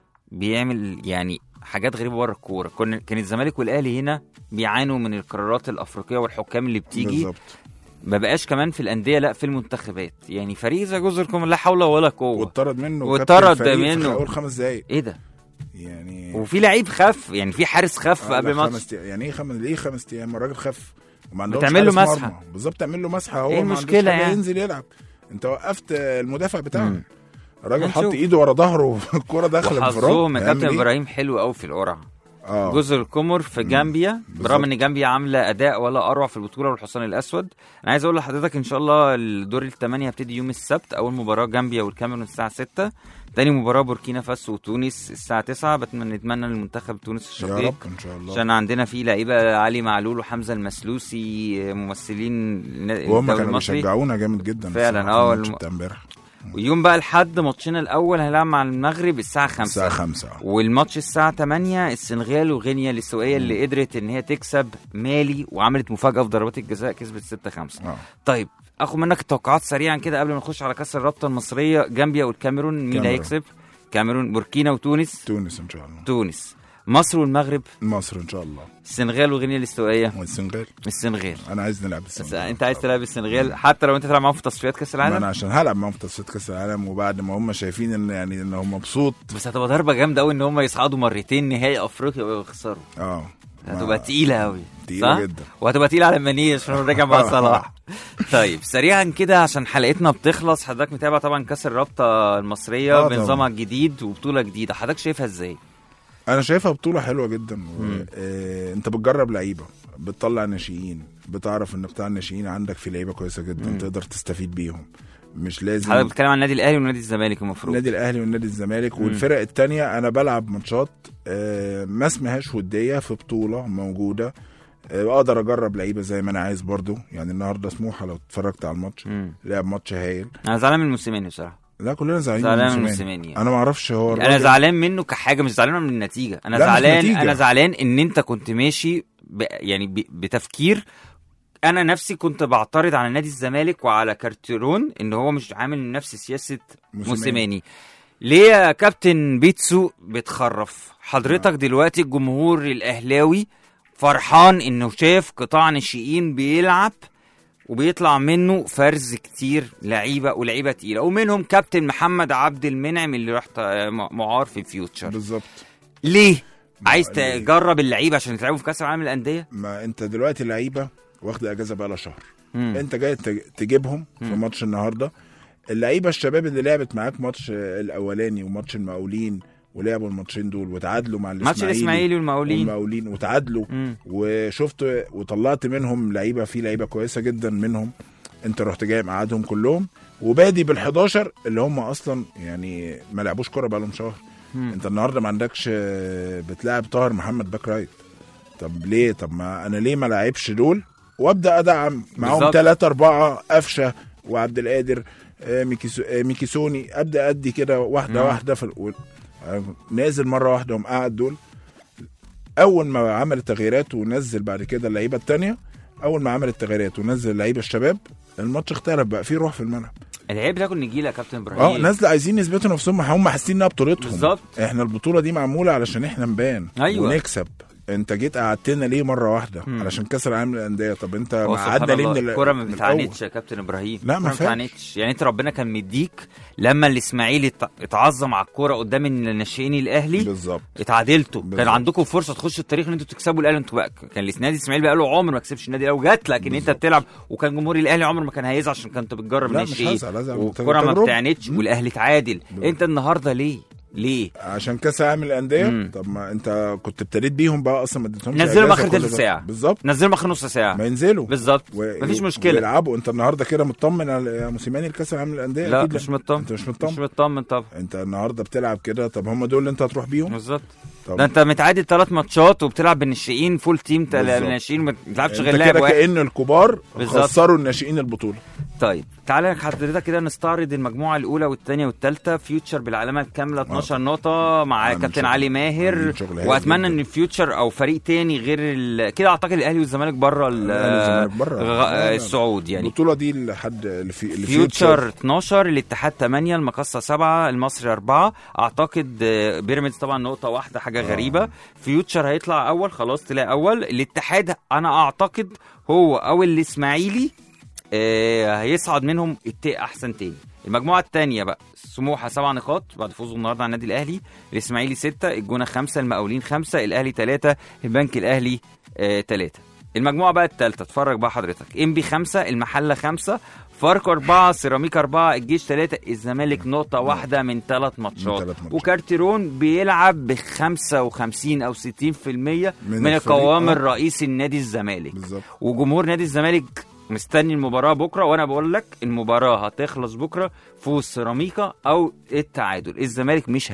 بيعمل يعني حاجات غريبه بره الكوره. كان الزمالك والاهلي هنا بيعانوا من القرارات الافريقيه والحكام اللي بتيجي بالزبط. ما بقاش كمان في الانديه، لا في المنتخبات. يعني فريق زي جزركم لا حول ولا قوه، واتطرد منه في اول 5 دقايق. ايه ده يعني؟ وفي لعيب خف، يعني في حارس خف قبل ماتش. يعني ايه 5 ايام؟ الراجل خف وما عندهمش بتعمل له مسحه. بالظبط، تعمل له مسحه. هو ايه المشكله يعني؟ ينزل يلعب، انت وقفت المدافع بتاعه. الراجل حط ايده ورا ظهره الكوره دخلت في حظهم كابتن ابراهيم حلو قوي في القرعه. جزر القمر في جامبيا، برغم ان جامبيا عامله اداء ولا اروع في البطوله والحصان الاسود. انا عايز اقول لحضرتك ان شاء الله الدور الثمانيه هيبتدي يوم السبت. اول مباراه جامبيا والكاميرون الساعه 6، تاني مباراه بوركينا فاسو وتونس الساعه 9. نتمنى للمنتخب تونس الشقيق يا رب ان شاء الله، عشان عندنا فيه لعيبه علي معلول وحمزه المسلوسي ممثلين وهم كانوا بيشجعونا جامد جدا فعلا. بتاع امبارح. ويوم بقى لحد ماتشنا الاول هنلعب مع المغرب الساعه 5. والماتش الساعه 8 السنغال وغينيا الاستوائيه اللي قدرت ان هي تكسب مالي وعملت مفاجاه في ضربات الجزاء، كسبت 6-5. طيب اخد منك التوقعات سريعا كده قبل ما نخش على كاس الرابطه المصريه. جامبيا والكاميرون مين اللي هيكسب؟ كاميرون. بوركينا وتونس؟ تونس ان شاء الله. تونس. مصر والمغرب؟ مصر ان شاء الله. السنغال وغينيا الاستوائيه؟ السنغال. انا عايز نلعب السنغال. انت عايز تلعب السنغال حتى لو انت تلعب معاهم في تصفيات كاس العالم؟ انا عشان هلعب معاهم في تصفيات كاس العالم، وبعد ما هم شايفين ان يعني ان هم مبسوط. بس هتبقى ضربه جامده قوي ان هم يصعدوا مرتين نهائي افريقيا ويخسروا. هتبقى تقيله قوي، تقيله جدا، وهتبقى تقيله على المنيه عشان نراجع مع صلاح. طيب سريعا كده عشان حلقتنا بتخلص، حضرتك متابع طبعا كاس الرابطه المصريه بنظامها الجديد وبطوله جديده، حضرتك شايفها ازاي؟ انا شايفها بطوله حلوه جدا. انت بتجرب لعيبه، بتطلع ناشئين، بتعرف ان بتاع الناشئين عندك في لعيبه كويسه جدا تقدر تستفيد بيهم. مش لازم حضرتك بتتكلم عن النادي الاهلي والنادي الزمالك. المفروض النادي الاهلي والنادي الزمالك والفرق التانية. انا بلعب ماتشات ما اسمهاش وديه في بطوله موجوده، اقدر اجرب لعيبه زي ما انا عايز برضو. يعني النهارده سموحه لو اتفرجت على الماتش لعب ماتش هايل. انا زعلان من الموسيماني بصراحه. لا كلنا زعلانين من الموسيماني. انا ما اعرفش هو انا زعلان منه كحاجه، مش زعلان من النتيجه. انا زعلان ان انت كنت ماشي يعني بتفكير. انا نفسي كنت بعترض على نادي الزمالك وعلى كارتيرون ان هو مش عامل نفس سياسه موسيماني. ليه يا كابتن بيتسو بتخرف حضرتك؟ دلوقتي الجمهور الاهلاوي فرحان انه شاف قطاع ناشئين بيلعب وبيطلع منه فرز كتير لعيبه تقيله، ومنهم كابتن محمد عبد المنعم اللي راح معار في فيوتشر. بالظبط. ليه عايز تجرب اللعيبه عشان تلعبوا في كاس العالم للانديه؟ ما انت دلوقتي اللعيبه واخده اجازه بقى لها شهر. انت جاي تجيبهم في ماتش النهارده. اللعيبه الشباب اللي لعبت معاك ماتش الاولاني وماتش المقاولين ولعبوا الماتشين دول وتعادلوا مع الاسماعيلي والمقاولين وتعادلوا وشفت وطلعت منهم لعيبه، في لعيبه كويسه جدا منهم. انت رحت جاي مقعدهم كلهم وبادي بال11 اللي هم اصلا يعني ما لعبوش كوره بقى لهم شهر. انت النهارده ما عندكش بتلاعب طاهر محمد باك رايت. طب ليه؟ طب ما انا ليه ما لاعبش دول وابدا ادعم معاهم 3-4 قفشه وعبد القادر ميكيسوني، ابدا ادي كده واحده في نازل مره واحده ومقعد دول. اول ما عمل التغييرات ونزل بعد كده اللعيبه الثانيه، اول ما عمل التغييرات ونزل اللعيبه الشباب، الماتش اختلف بقى، فيه روح في الملعب. اللعيبه بتاكل نجيله يا كابتن ابراهيم. نازله عايزين يثبتوا نفسهم، هم حاسين انها بطولتهم بالظبط. احنا البطوله دي معموله علشان احنا نبان ونكسب. انت جيت قعدتنا ليه مره واحده علشان كاس العالم للانديه؟ طب انت قعدنا ليه من الكوره ما بتعانيش يا كابتن ابراهيم؟ لا ما بتعانيش. يعني انت ربنا كان مديك لما الاسماعيلي اتعظم على الكوره قدام الناشئين الاهلي بالظبط، اتعادلتوا. كان عندكم فرصه تخشوا التاريخ ان انتوا تكسبوا الاهلي. انتوا بقى كان النادي الاسماعيلي بقى له عمر ما كسبش النادي الاهلي، وجات لك ان انت بتلعب، وكان جمهور الاهلي عمر ما كان هيزعل عشان كنت بتجرب الناشئين والكوره ما بتعانيش والاهلي اتعادل. انت النهارده ليه ليه؟ عشان كاس العالم للانديه. طب ما انت كنت ابتديت بيهم بقى اصلا، ما اديتهمش نزلهم إجازة اخر كل تلت ده. ساعه بالظبط، نزلهم اخر نص ساعه ما ينزلوا بالظبط، مفيش مشكله ويلعبوا. انت النهارده كده مطمن يا موسيماني الكاس العالم للانديه؟ لا أكيد مش مطمن، انت مش مطمن، مش مطمن طبعا. انت النهارده بتلعب كده، طب هم دول اللي انت هتروح بيهم؟ بالظبط. طب ده انت متعادل 3 ماتشات وبتلعب بالناشئين فول تيم، بالظبط. الناشئين ما بتلعبش غير انت لاعب كده واحد. كأن الكبار بالظبط. خسروا الناشئين البطوله. طيب تعالى حضرتك كده نستعرض المجموعه الاولى والثانيه والثالثه. فيوتشر بالعلامه الكامله 12 نقطه مع عامل كابتن شغل. علي ماهر، عامل شغل هايل واتمنى جدا. ان فيوتشر او فريق تاني غير كده. اعتقد الاهلي والزمالك بره الأهلي والزمالك بره. الصعود يعني. البطوله دي لحد فيوتشر 12، الاتحاد 8، المقصه 7، المصري 4. اعتقد بيراميدز طبعا نقطه واحده، حاجه غريبه. فيوتشر هيطلع اول خلاص، طلع اول. الاتحاد انا اعتقد هو او الاسماعيلي هيصعد منهم احسن تاني. المجموعه الثانيه بقى سموحه 7 نقاط بعد فوزه النهارده على النادي الاهلي، الاسماعيلي 6، الجونه 5، المقاولين 5، الاهلي 3، البنك الاهلي 3. المجموعه بقى الثالثه اتفرج بقى حضرتك، انبي 5، المحله 5، فاركو 4، سيراميكا 4، الجيش 3، الزمالك نقطه واحده من 3 ماتشات. وكارتيرون بيلعب ب 55 او 60% من القوام الرئيسي النادي الزمالك بالزبط. وجمهور نادي الزمالك مستني المباراة بكرة، وانا بقول لك المباراة هتخلص بكرة فوز سيراميكا او التعادل. الزمالك مش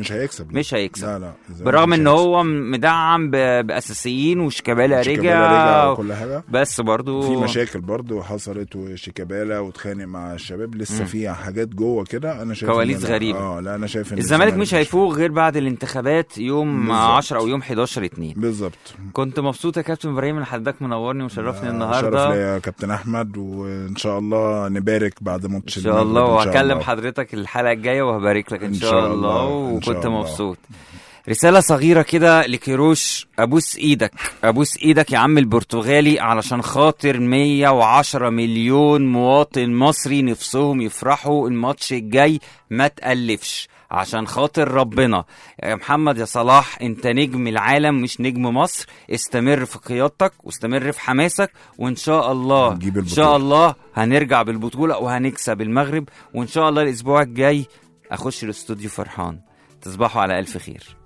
هيكسب لا لا، برغم ان هو مدعم باساسيين وشيكابالا رجع وكل حاجة، بس برضو في مشاكل برضو حصلت، وشيكابالا واتخانق مع الشباب لسه في حاجات جوه كده. انا شايف كواليس غريبة. لا انا شايف ان الزمالك مش هيفوق غير بعد الانتخابات يوم 10 او يوم 11/2 بالظبط. كنت مبسوط يا كابتن ابراهيم ان حضرتك منورني وشرفني النهارده. شرف ليا يا كابتن احمد، وان شاء الله نبارك بعد ماتش ان شاء الله، وهكلم حضرتك الحلقه الجايه وهبارك لك ان شاء الله. وكنت مبسوط. رساله صغيره كده لكيروش، ابوس ايدك يا عم البرتغالي، علشان خاطر 110 مليون مواطن مصري نفسهم يفرحوا الماتش الجاي، ما تألفش عشان خاطر ربنا. يا محمد يا صلاح، انت نجم العالم مش نجم مصر. استمر في قيادتك واستمر في حماسك، وان شاء الله ان شاء الله هنرجع بالبطولة وهنكسب المغرب. وان شاء الله الاسبوع الجاي اخش الاستوديو فرحان. تصبحوا على الف خير.